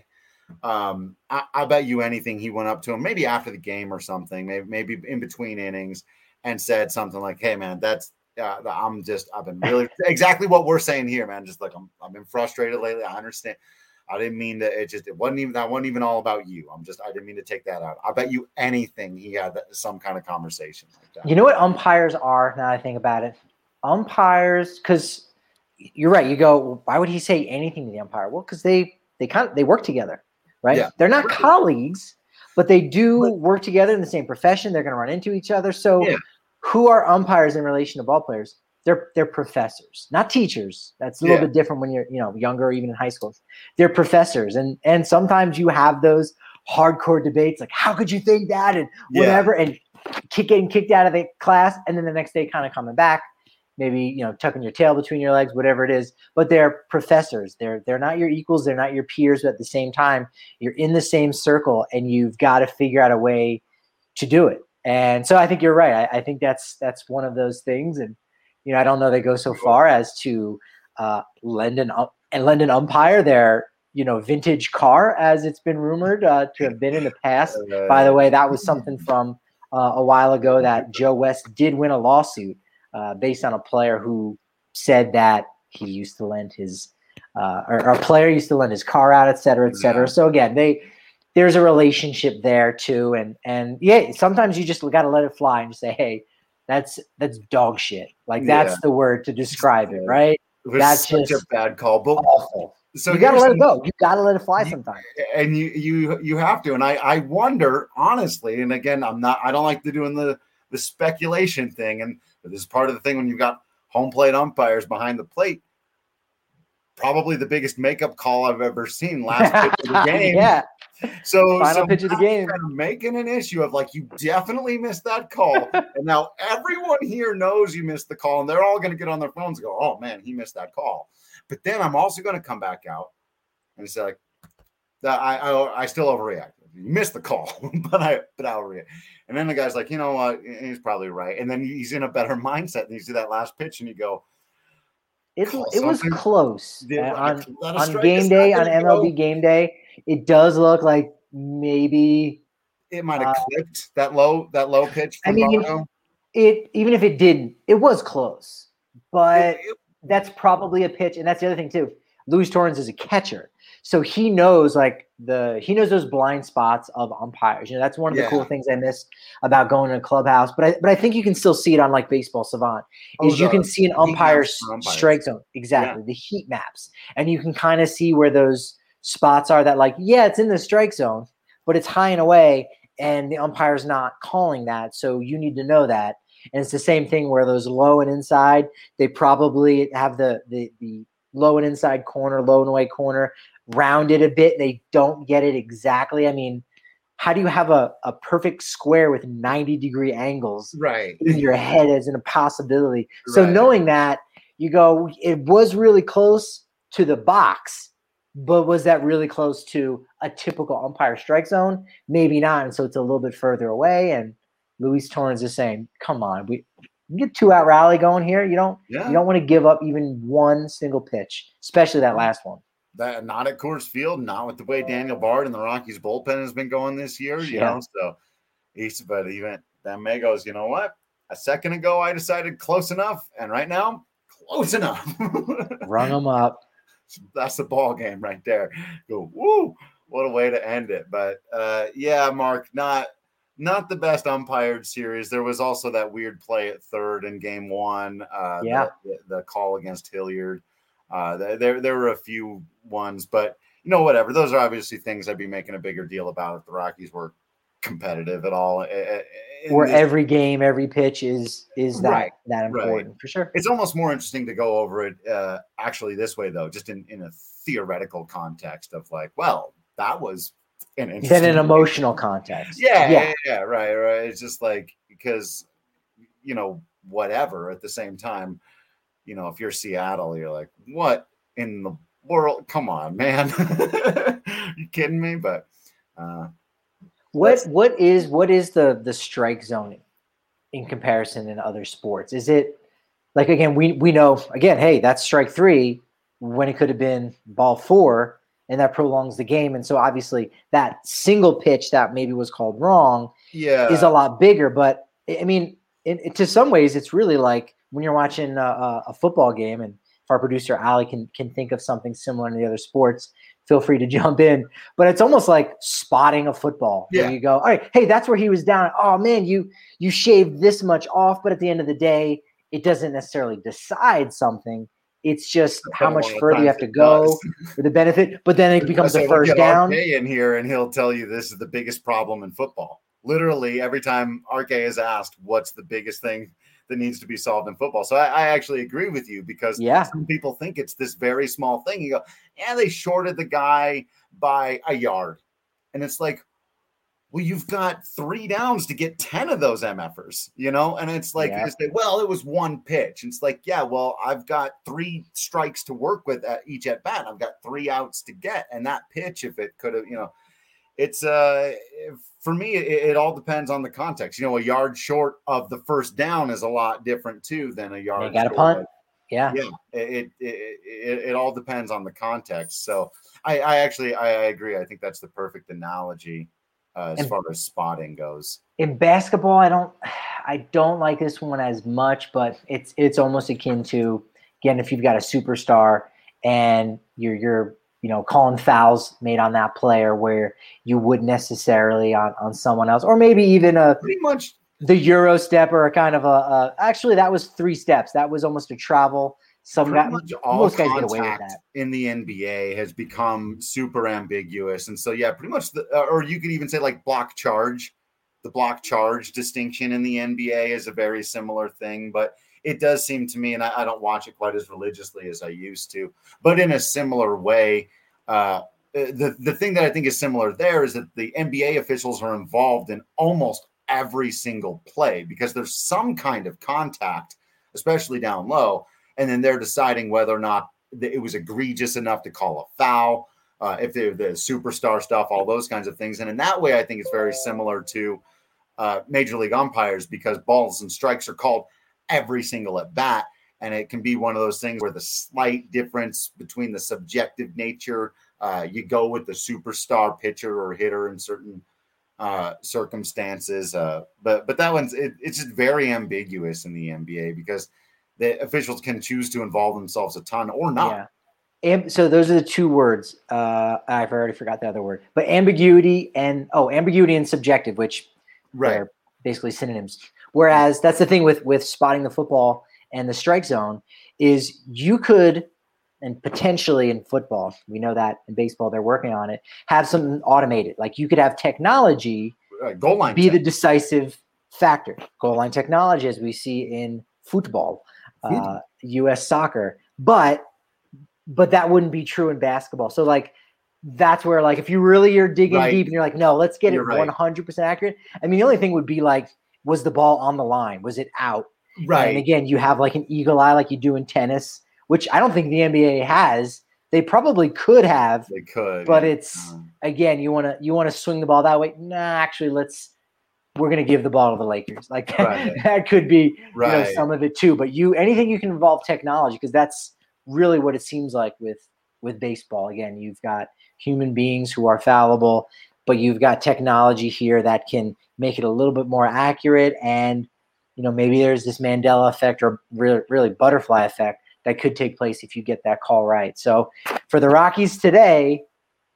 Um, I, I bet you anything he went up to him, maybe after the game or something, maybe maybe in between innings, and said something like, "Hey, man, that's uh, I'm just I've been really exactly what we're saying here, man. Just like I'm I've been frustrated lately. I understand. I didn't mean to. It just it wasn't even that wasn't even all about you. I'm just I didn't mean to take that out. I bet you anything he had that, some kind of conversation like that. You know what umpires are, now that I think about it? Umpires, because you're right. You go, why would he say anything to the umpire? Well, because they they kind of they work together, right? Yeah. They're not colleagues, but they do work together in the same profession. They're going to run into each other. So, Yeah. who are umpires in relation to ball players? They're they're professors, not teachers. That's a little Yeah. bit different when you're you know younger, or even in high school. They're professors, and and sometimes you have those hardcore debates like, how could you think that, and Yeah. whatever, and kick getting kicked out of the class, and then the next day kind of coming back, maybe you know tucking your tail between your legs, whatever it is. But they're professors. They're they're not your equals. They're not your peers. But at the same time, you're in the same circle, and you've got to figure out a way to do it. And so I think you're right. I, I think that's that's one of those things. And you know, I don't know they go so far as to uh, lend an um, and lend an umpire their you know vintage car, as it's been rumored uh, to have been in the past. Uh, By the way, that was something from uh, a while ago that Joe West did win a lawsuit uh, based on a player who said that he used to lend his uh, or our player used to lend his car out, et cetera, et cetera. Yeah. So again, they there's a relationship there too, and and yeah, sometimes you just got to let it fly and just say, hey, that's that's dog shit. Like yeah. that's the word to describe it, right? It was that's such just a bad call, but awful. So you got to let it go. You got to let it fly sometimes, and you you you have to. And I I wonder honestly, and again, I'm not. I don't like to doing the the speculation thing, and this is part of the thing when you've got home plate umpires behind the plate. Probably the biggest makeup call I've ever seen. Last pitch of the game. yeah. So, final so pitch of the game. Kind of making an issue of like, you definitely missed that call. And now everyone here knows you missed the call, and they're all going to get on their phones and go, oh man, he missed that call. But then I'm also going to come back out and say like, I, I, I still overreacted. You missed the call, but I, but I overreacted. And then the guy's like, you know what? He's probably right. And then he's in a better mindset. And you see that last pitch and you go, It, it was close Did, uh, like, on, on game day, on M L B go. game day. It does look like maybe it might have uh, clipped that low that low pitch. From I mean, Bono. it even if it didn't, it was close. But it, it, that's probably a pitch, and that's the other thing too. Luis Torrens is a catcher, so he knows like the he knows those blind spots of umpires. You know, that's one of the yeah. cool things I miss about going to a clubhouse. But I but I think you can still see it on like Baseball Savant. Is oh, you can see an umpire's strike zone exactly yeah. the heat maps, and you can kind of see where those spots are. That like yeah, it's in the strike zone, but it's high and away, and the umpire's not calling that. So you need to know that. And it's the same thing where those low and inside, they probably have the the the low and inside corner, low and away corner, rounded a bit. They don't get it exactly. I mean, how do you have a, a perfect square with ninety degree angles right in your head as an impossibility? So right. knowing that, you go, it was really close to the box, but was that really close to a typical umpire strike zone? Maybe not. And so it's a little bit further away. And Luis Torrens is saying, come on, we get two out rally going here. You don't yeah. you don't want to give up even one single pitch, especially that last one. That not at Coors Field, not with the way Daniel Bard and the Rockies bullpen has been going this year, you yeah. know. So he's but even then May goes, you know what? A second ago I decided close enough, and right now, close enough. Run them up. That's the ball game right there. Go, woo, what a way to end it. But uh, yeah, Mark, not Not the best umpired series. There was also that weird play at third in game one. Uh, yeah. The, the call against Hilliard. Uh, there, there were a few ones, but you know, whatever. Those are obviously things I'd be making a bigger deal about if the Rockies were competitive at all. Where this, every game, every pitch is is that right, that important right. for sure. It's almost more interesting to go over it uh, actually this way though, just in, in a theoretical context of like, well, that was. Then an emotional context. Yeah, yeah, yeah, yeah, right, right. It's just like because you know whatever. At the same time, you know, if you're Seattle, you're like, what in the world? Come on, man. You kidding me? But uh, what what is what is the the strike zone in comparison in other sports? Is it like again we we know again, hey, that's strike three when it could have been ball four. And that prolongs the game. And so obviously that single pitch that maybe was called wrong yeah. is a lot bigger. But I mean, in, in, to some ways, it's really like when you're watching a, a football game, and if our producer, Ali, can, can think of something similar in the other sports, feel free to jump in. But it's almost like spotting a football. Yeah. Where you go, all right, hey, that's where he was down. Oh, man, you you shaved this much off. But at the end of the day, it doesn't necessarily decide something. It's just how much further you have to go for the benefit, but then it becomes a first down. R K in here, and he'll tell you this is the biggest problem in football. Literally, every time R K is asked, "What's the biggest thing that needs to be solved in football?" So I, I actually agree with you because yeah. some people think it's this very small thing. You go, "Yeah, they shorted the guy by a yard," and it's like, well, you've got three downs to get ten of those M F ers, you know? And it's like, yeah. you say, well, it was one pitch. And it's like, yeah, well, I've got three strikes to work with at each at bat. I've got three outs to get. And that pitch, if it could have, you know, it's uh, for me, it, it all depends on the context. You know, a yard short of the first down is a lot different too than a yard. You got a punt. Of, yeah. Yeah. It, it, it, it all depends on the context. So I, I actually, I, I agree. I think that's the perfect analogy. Uh, as and far as spotting goes. In basketball, I don't I don't like this one as much, but it's it's almost akin to again, if you've got a superstar and you're you're you know calling fouls made on that player where you wouldn't necessarily on, on someone else, or maybe even a pretty much the Euro step or a kind of a, a actually that was three steps. That was almost a travel. Some pretty guy, much all most guys get away with contact that. in the N B A has become super ambiguous, and so yeah, pretty much the or you could even say like block charge. The block charge distinction in the N B A is a very similar thing, but it does seem to me, and I, I don't watch it quite as religiously as I used to, but in a similar way, uh, the, the thing that I think is similar there is that the N B A officials are involved in almost every single play because there's some kind of contact, especially down low, and then they're deciding whether or not it was egregious enough to call a foul, uh, if they're the superstar stuff, all those kinds of things. And in that way, I think it's very similar to Uh, major league umpires because balls and strikes are called every single at bat. And it can be one of those things where the slight difference between the subjective nature, uh, you go with the superstar pitcher or hitter in certain uh, circumstances. Uh, but but that one's, it, it's just very ambiguous in the N B A because the officials can choose to involve themselves a ton or not. Yeah. Am- so those are the two words. Uh, I've already forgot the other word, but ambiguity and, oh, ambiguity and subjective, which Right. they're basically synonyms. Whereas that's the thing with, with spotting the football and the strike zone is you could, and potentially in football, we know that in baseball, they're working on it, have something automated. Like you could have technology Uh, goal line be check. the decisive factor. Goal line technology, as we see in football, uh, U S soccer, but, but that wouldn't be true in basketball. So like, that's where, like, if you really are digging Right. deep and you're like, no, let's get You're it right. one hundred percent accurate. I mean, the only thing would be like, was the ball on the line? Was it out? Right. And again, you have like an eagle eye like you do in tennis, which I don't think the N B A has. They probably could have, They could. but yeah. it's Um, again, you want to you want to swing the ball that way. Nah, actually, let's we're gonna give the ball to the Lakers. Like Right. that could be you know, Right. some of it too. But you anything you can involve technology because that's really what it seems like with with baseball. Again, you've got human beings who are fallible, but you've got technology here that can make it a little bit more accurate. And, you know, maybe there's this Mandela effect or really, really butterfly effect that could take place if you get that call right. So for the Rockies today,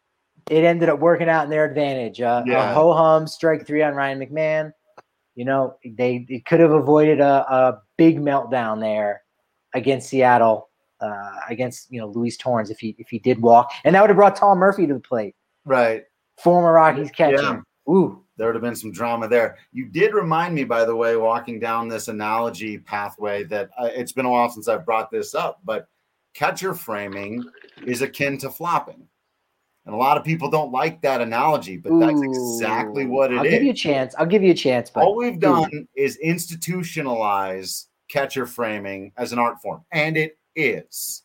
it ended up working out in their advantage. Uh, Yeah. A ho-hum strike three on Ryan McMahon. You know, they it could have avoided a, a big meltdown there against Seattle. Uh, against you know Luis Torrens if he if he did walk, and that would have brought Tom Murphy to the plate, Right. former Rockies catcher. Yeah. Ooh, There would have been some drama there. You did remind me, by the way, walking down this analogy pathway that uh, it's been a while since I've brought this up, but catcher framing is akin to flopping. And a lot of people don't like that analogy, but that's exactly Ooh. what it I'll is. give you a chance. I'll give you a chance. But All we've done is institutionalize catcher framing as an art form, and it is.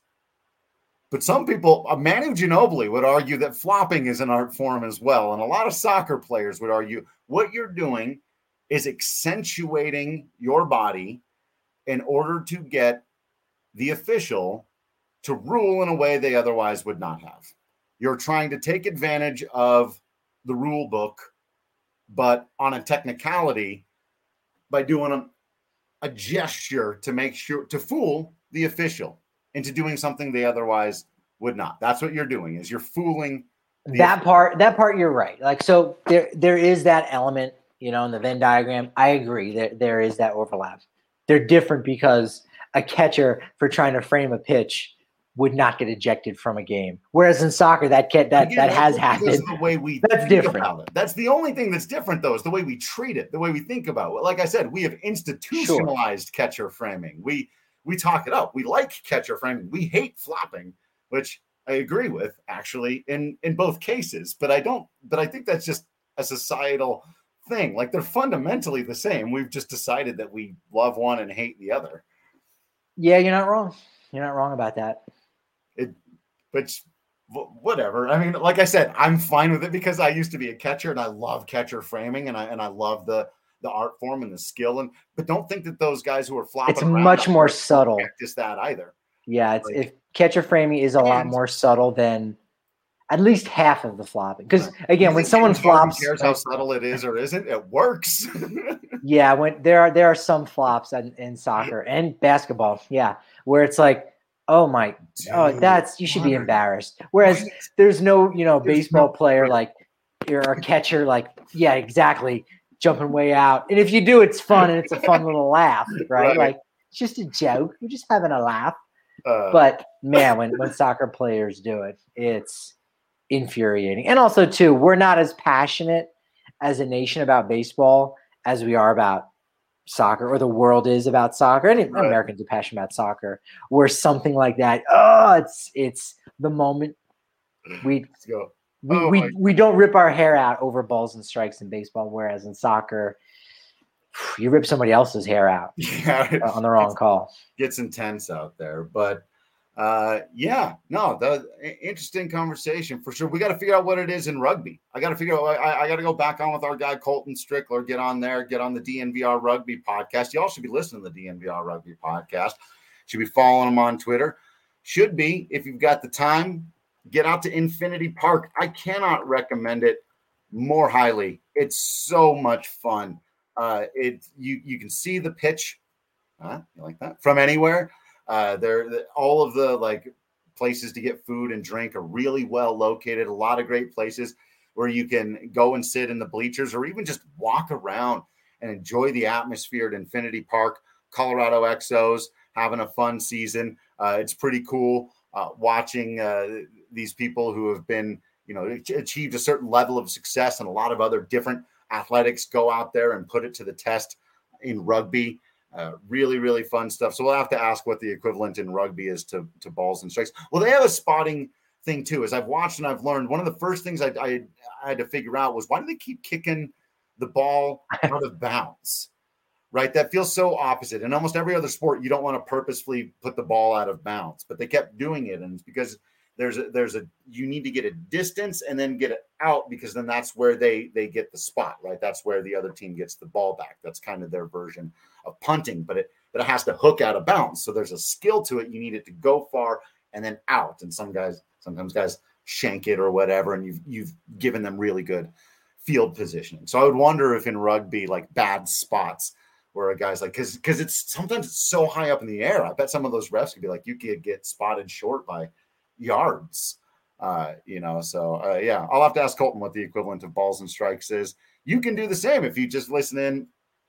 But some people, uh, Manu Ginobili would argue that flopping is an art form as well. And a lot of soccer players would argue what you're doing is accentuating your body in order to get the official to rule in a way they otherwise would not have. You're trying to take advantage of the rule book, but on a technicality by doing a, a gesture to make sure to fool the official into doing something they otherwise would not. That's what you're doing is you're fooling the that part, that part, you're right. Like, so there, there is that element, you know, in the Venn diagram. I agree that there is that overlap. They're different because a catcher for trying to frame a pitch would not get ejected from a game. Whereas in soccer, that can, that, Again, that that's has because happened. of the way we That's think different. about it. That's the only thing that's different, though, is the way we treat it, the way we think about it. Like I said, we have institutionalized sure. catcher framing. We we talk it up. We like catcher framing. We hate flopping, which I agree with, actually, in, in both cases. But I don't. But I think that's just a societal thing. Like, they're fundamentally the same. We've just decided that we love one and hate the other. Yeah, you're not wrong. You're not wrong about that. It, but whatever. I mean, like I said, I'm fine with it because I used to be a catcher and I love catcher framing and I and I love the the art form and the skill. And but don't think that those guys who are flopping It's around much more subtle. practice that either. Yeah, it's Like- if catcher framing is a lot And- more subtle than at least half of the flopping. Because again, You when think someone James Harden flops, cares how subtle it is or isn't, it works. yeah, when there are there are some flops in, in soccer and basketball, yeah, where it's like Oh my! Dude, oh, that's you should be what? embarrassed. Whereas Right. there's no, you know, There's baseball no- player like or a catcher like, yeah, exactly, jumping way out. And if you do, it's fun and it's a fun little laugh, right? Right. Like it's just a joke. We're just having a laugh. Uh, But man, when when soccer players do it, it's infuriating. And also, too, we're not as passionate as a nation about baseball as we are about soccer, or the world is about soccer. And Right. Americans are passionate about soccer. Where something like that, oh, it's it's the moment we let's go. we Oh we, my- we don't rip our hair out over balls and strikes in baseball, whereas in soccer, you rip somebody else's hair out Yeah, on the wrong call. gets intense out there. But uh, yeah, no, the interesting conversation for sure. We got to figure out what it is in rugby. I got to figure out. I, I got to go back on with our guy Colton Strickler. Get on there. Get on the D N V R Rugby podcast. Y'all should be listening to the D N V R Rugby podcast. Should be following him on Twitter. Should be, if you've got the time, get out to Infinity Park. I cannot recommend it more highly. It's so much fun. Uh, it you you can see the pitch. Huh? You like that? From anywhere. Uh, there, all of the like places to get food and drink are really well located. A lot of great places where you can go and sit in the bleachers, or even just walk around and enjoy the atmosphere at Infinity Park. Colorado X Os having a fun season. Uh, it's pretty cool uh, watching uh, these people who have been, you know, achieved a certain level of success and a lot of other different athletics go out there and put it to the test in rugby. Uh, really, really fun stuff. So we'll have to ask what the equivalent in rugby is to, to balls and strikes. Well, they have a spotting thing too. As I've watched and I've learned, one of the first things I, I, I had to figure out was, why do they keep kicking the ball out of bounds? Right? That feels so opposite. In almost every other sport, you don't want to purposefully put the ball out of bounds, but they kept doing it. And it's because there's a, there's a, you need to get a distance and then get it out, because then that's where they, they get the spot, right? That's where the other team gets the ball back. That's kind of their version of punting, but it, but it has to hook out of bounds. So there's a skill to it. You need it to go far and then out. And some guys, sometimes guys shank it or whatever, and you've, you've given them really good field positioning. So I would wonder if in rugby, like bad spots, where a guy's like, because because it's sometimes it's so high up in the air. I bet some of those refs could be like, you could get spotted short by yards, uh, you know. So uh, yeah, I'll have to ask Colton what the equivalent of balls and strikes is. You can do the same if you just listen in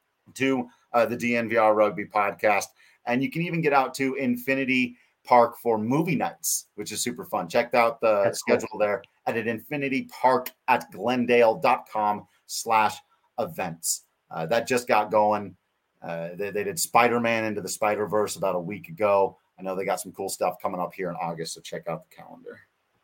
to uh, the D N V R Rugby podcast, and you can even get out to Infinity Park for movie nights, which is super fun. Check out the That's schedule cool. there at an Infinity Park at glendale.com slash events. Uh, that just got going. Uh, they, they did Spider-Man Into the Spider-Verse about a week ago. I know they got some cool stuff coming up here in August, so check out the calendar.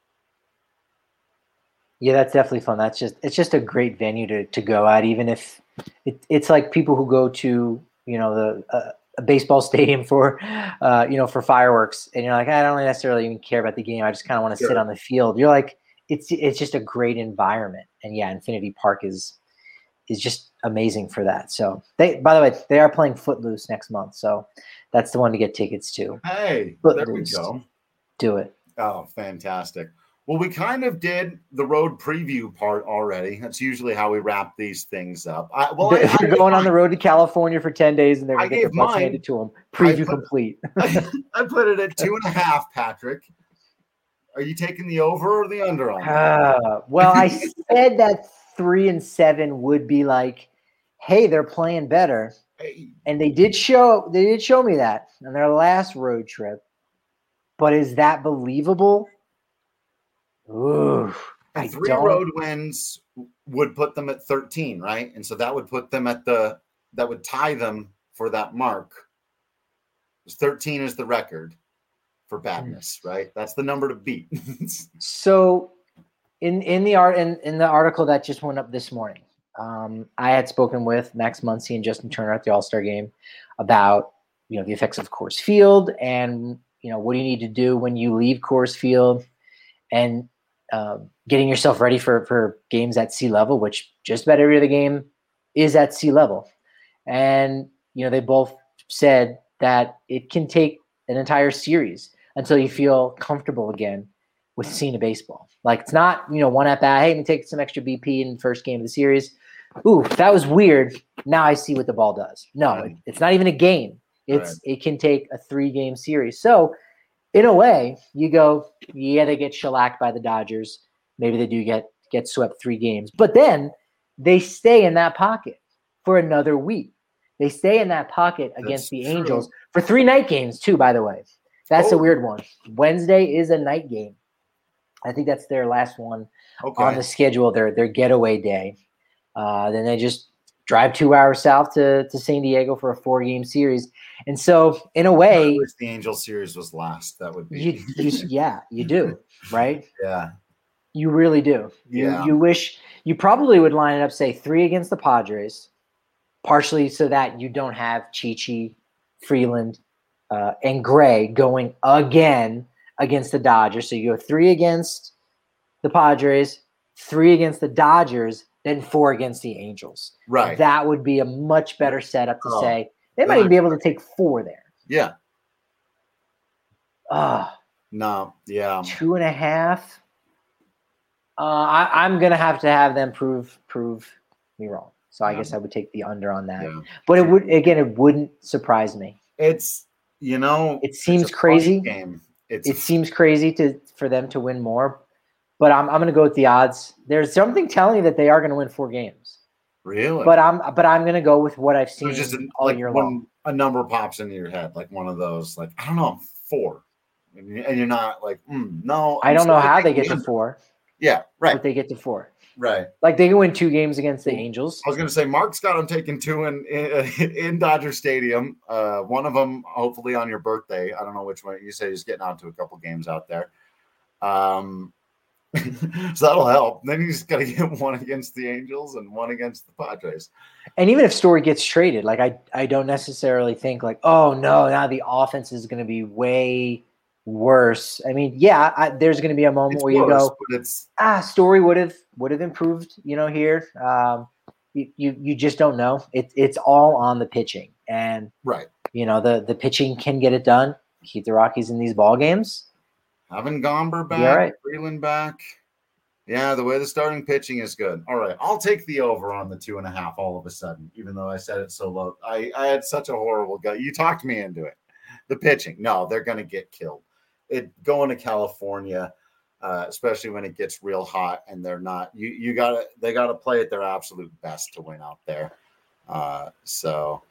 Yeah, that's definitely fun. That's just it's just a great venue to to go at, even if it, it's like people who go to, you know, the uh, a baseball stadium for uh, you know, for fireworks, and you're like, I don't necessarily even care about the game. I just kind of want to Sure. sit on the field. You're like, it's it's just a great environment, and yeah, Infinity Park is is just amazing for that. So they, by the way, they are playing Footloose next month, so that's the one to get tickets to. Hey, But there we there's- go. Do it. Oh, fantastic. Well, we kind of did the road preview part already. That's usually how we wrap these things up. I, well, they're I, I they're going on the road to California for ten days, and they're I going to get gave their butts mine- handed to them. Preview put- complete. I put it at two and a half, Patrick. Are you taking the over or the under on that? Uh, well, I said that three and seven would be like, hey, they're playing better, Hey, and they did show they did show me that on their last road trip. But is that believable? Ooh, I three don't. road wins would put them at thirteen, right? And so that would put them at the that would tie them for that mark. thirteen is the record for badness, right? That's the number to beat. So, in in the art in, in the article that just went up this morning, um, I had spoken with Max Muncy and Justin Turner at the All Star Game about, you know, the effects of Coors Field, and, you know, what do you need to do when you leave Coors Field, and uh, getting yourself ready for for games at sea level, which just about every other game is at sea level. And, you know, they both said that it can take an entire series until you feel comfortable again with seeing a baseball. Like, it's not, you know, one at bat, hey, let me take some extra B P in the first game of the series. Ooh, that was weird. Now I see what the ball does. No, it, it's not even a game. It's Right. It can take a three-game series. So in a way, you go, yeah, they get shellacked by the Dodgers. Maybe they do get get swept three games. But then they stay in that pocket for another week. They stay in that pocket against That's the true. Angels for three night games too, by the way. That's Oh. a weird one. Wednesday is a night game. I think that's their last one Okay. on the schedule, their their getaway day. Uh, then they just drive two hours south to, to San Diego for a four-game series. And so, in a I way, wish the Angels series was last. That would be. you, you yeah, you do, right? yeah. You really do. You, Yeah. you wish you probably would line it up, say, three against the Padres, partially so that you don't have Chi-Chi, Freeland, uh, and Gray going again against the Dodgers. So you go three against the Padres, three against the Dodgers, then four against the Angels. Right. That would be a much better setup to Oh, say they might even be able to take four there. Yeah. Ah, No. Yeah. two and a half. Uh, I, I'm gonna have to have them prove prove me wrong. So I Yeah. guess I would take the under on that. Yeah. But it would again, it wouldn't surprise me. It's you know. It seems it's a crazy. fun game. It's It seems crazy to for them to win more, but I'm I'm gonna go with the odds. There's something telling me that they are gonna win four games, really. but I'm but I'm gonna go with what I've seen There's just a, all like year when long. a number pops into your head, like one of those, like I don't know, four, and you- and you're not like, mm, no. I I'm don't know still how they thinking get to under. four, Yeah. Right. but they get to four. Right. Like they can win two games against the Angels. I was going to say, Mark's got them taking two in, in in Dodger Stadium. Uh, one of them, hopefully, on your birthday. I don't know which one. You say he's getting out to a couple games out there. Um, so that'll help. Then you just got to get one against the Angels and one against the Padres. And even if Story gets traded, like I, I don't necessarily think like, oh no, now the offense is going to be way worse. I mean, yeah, I, there's going to be a moment It's where you worse, go, but it's ah, Story would have would have improved, you know. Here, um, you, you you just don't know. It, it's all on the pitching, and right. you know the the pitching can get it done. Keep the Rockies in these ball games. Having Gomber back, Yeah, right. Freeland back. Yeah, the way the starting pitching is good. All right, I'll take the over on the two and a half all of a sudden, even though I said it so low. I, I had such a horrible gut. You talked me into it. The pitching. No, they're going to get killed. It going to California, uh, especially when it gets real hot and they're not. You you got to they got to play at their absolute best to win out there. Uh, so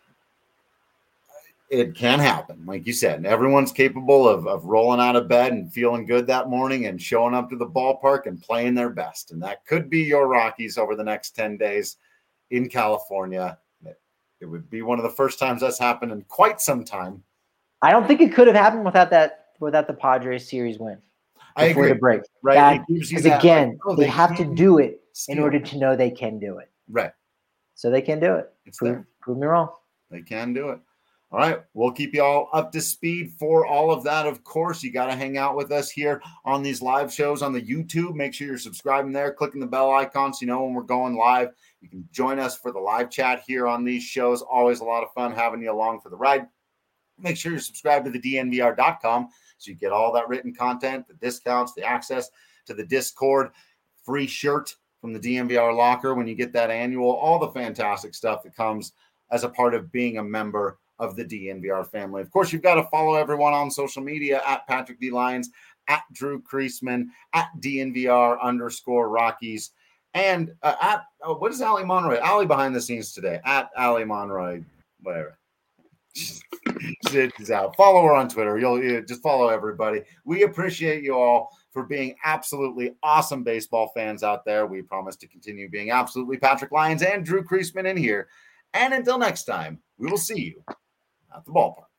it can happen, like you said. And everyone's capable of of rolling out of bed and feeling good that morning and showing up to the ballpark and playing their best. And that could be your Rockies over the next ten days in California. It, it would be one of the first times that's happened in quite some time. I don't think it could have happened without that without the Padres series win I before agree. the break. Right? That- It gives you Because that, again, like, oh, they, have to can do it in steal. order to know they can do it. Right. So they can do it. It's Prove, there. prove me wrong. They can do it. All right. We'll keep you all up to speed for all of that. Of course, you got to hang out with us here on these live shows on the YouTube. Make sure you're subscribing there, clicking the bell icon so you know when we're going live. You can join us for the live chat here on these shows. Always a lot of fun having you along for the ride. Make sure you're subscribed to the D N V R dot com so you get all that written content, the discounts, the access to the Discord, free shirt from the D N V R locker when you get that annual, all the fantastic stuff that comes as a part of being a member of the D N V R family. Of course, you've got to follow everyone on social media at Patrick D. Lyons, at Drew Creasman, at D N V R underscore Rockies, and uh, at, oh, what is Allie Monroy? Allie behind the scenes today, at Allie Monroy, whatever. She's out. Follow her on Twitter. You'll you just follow everybody. We appreciate you all for being absolutely awesome baseball fans out there. We promise to continue being absolutely Patrick Lyons and Drew Creasman in here. And until next time, we will see you at the ballpark.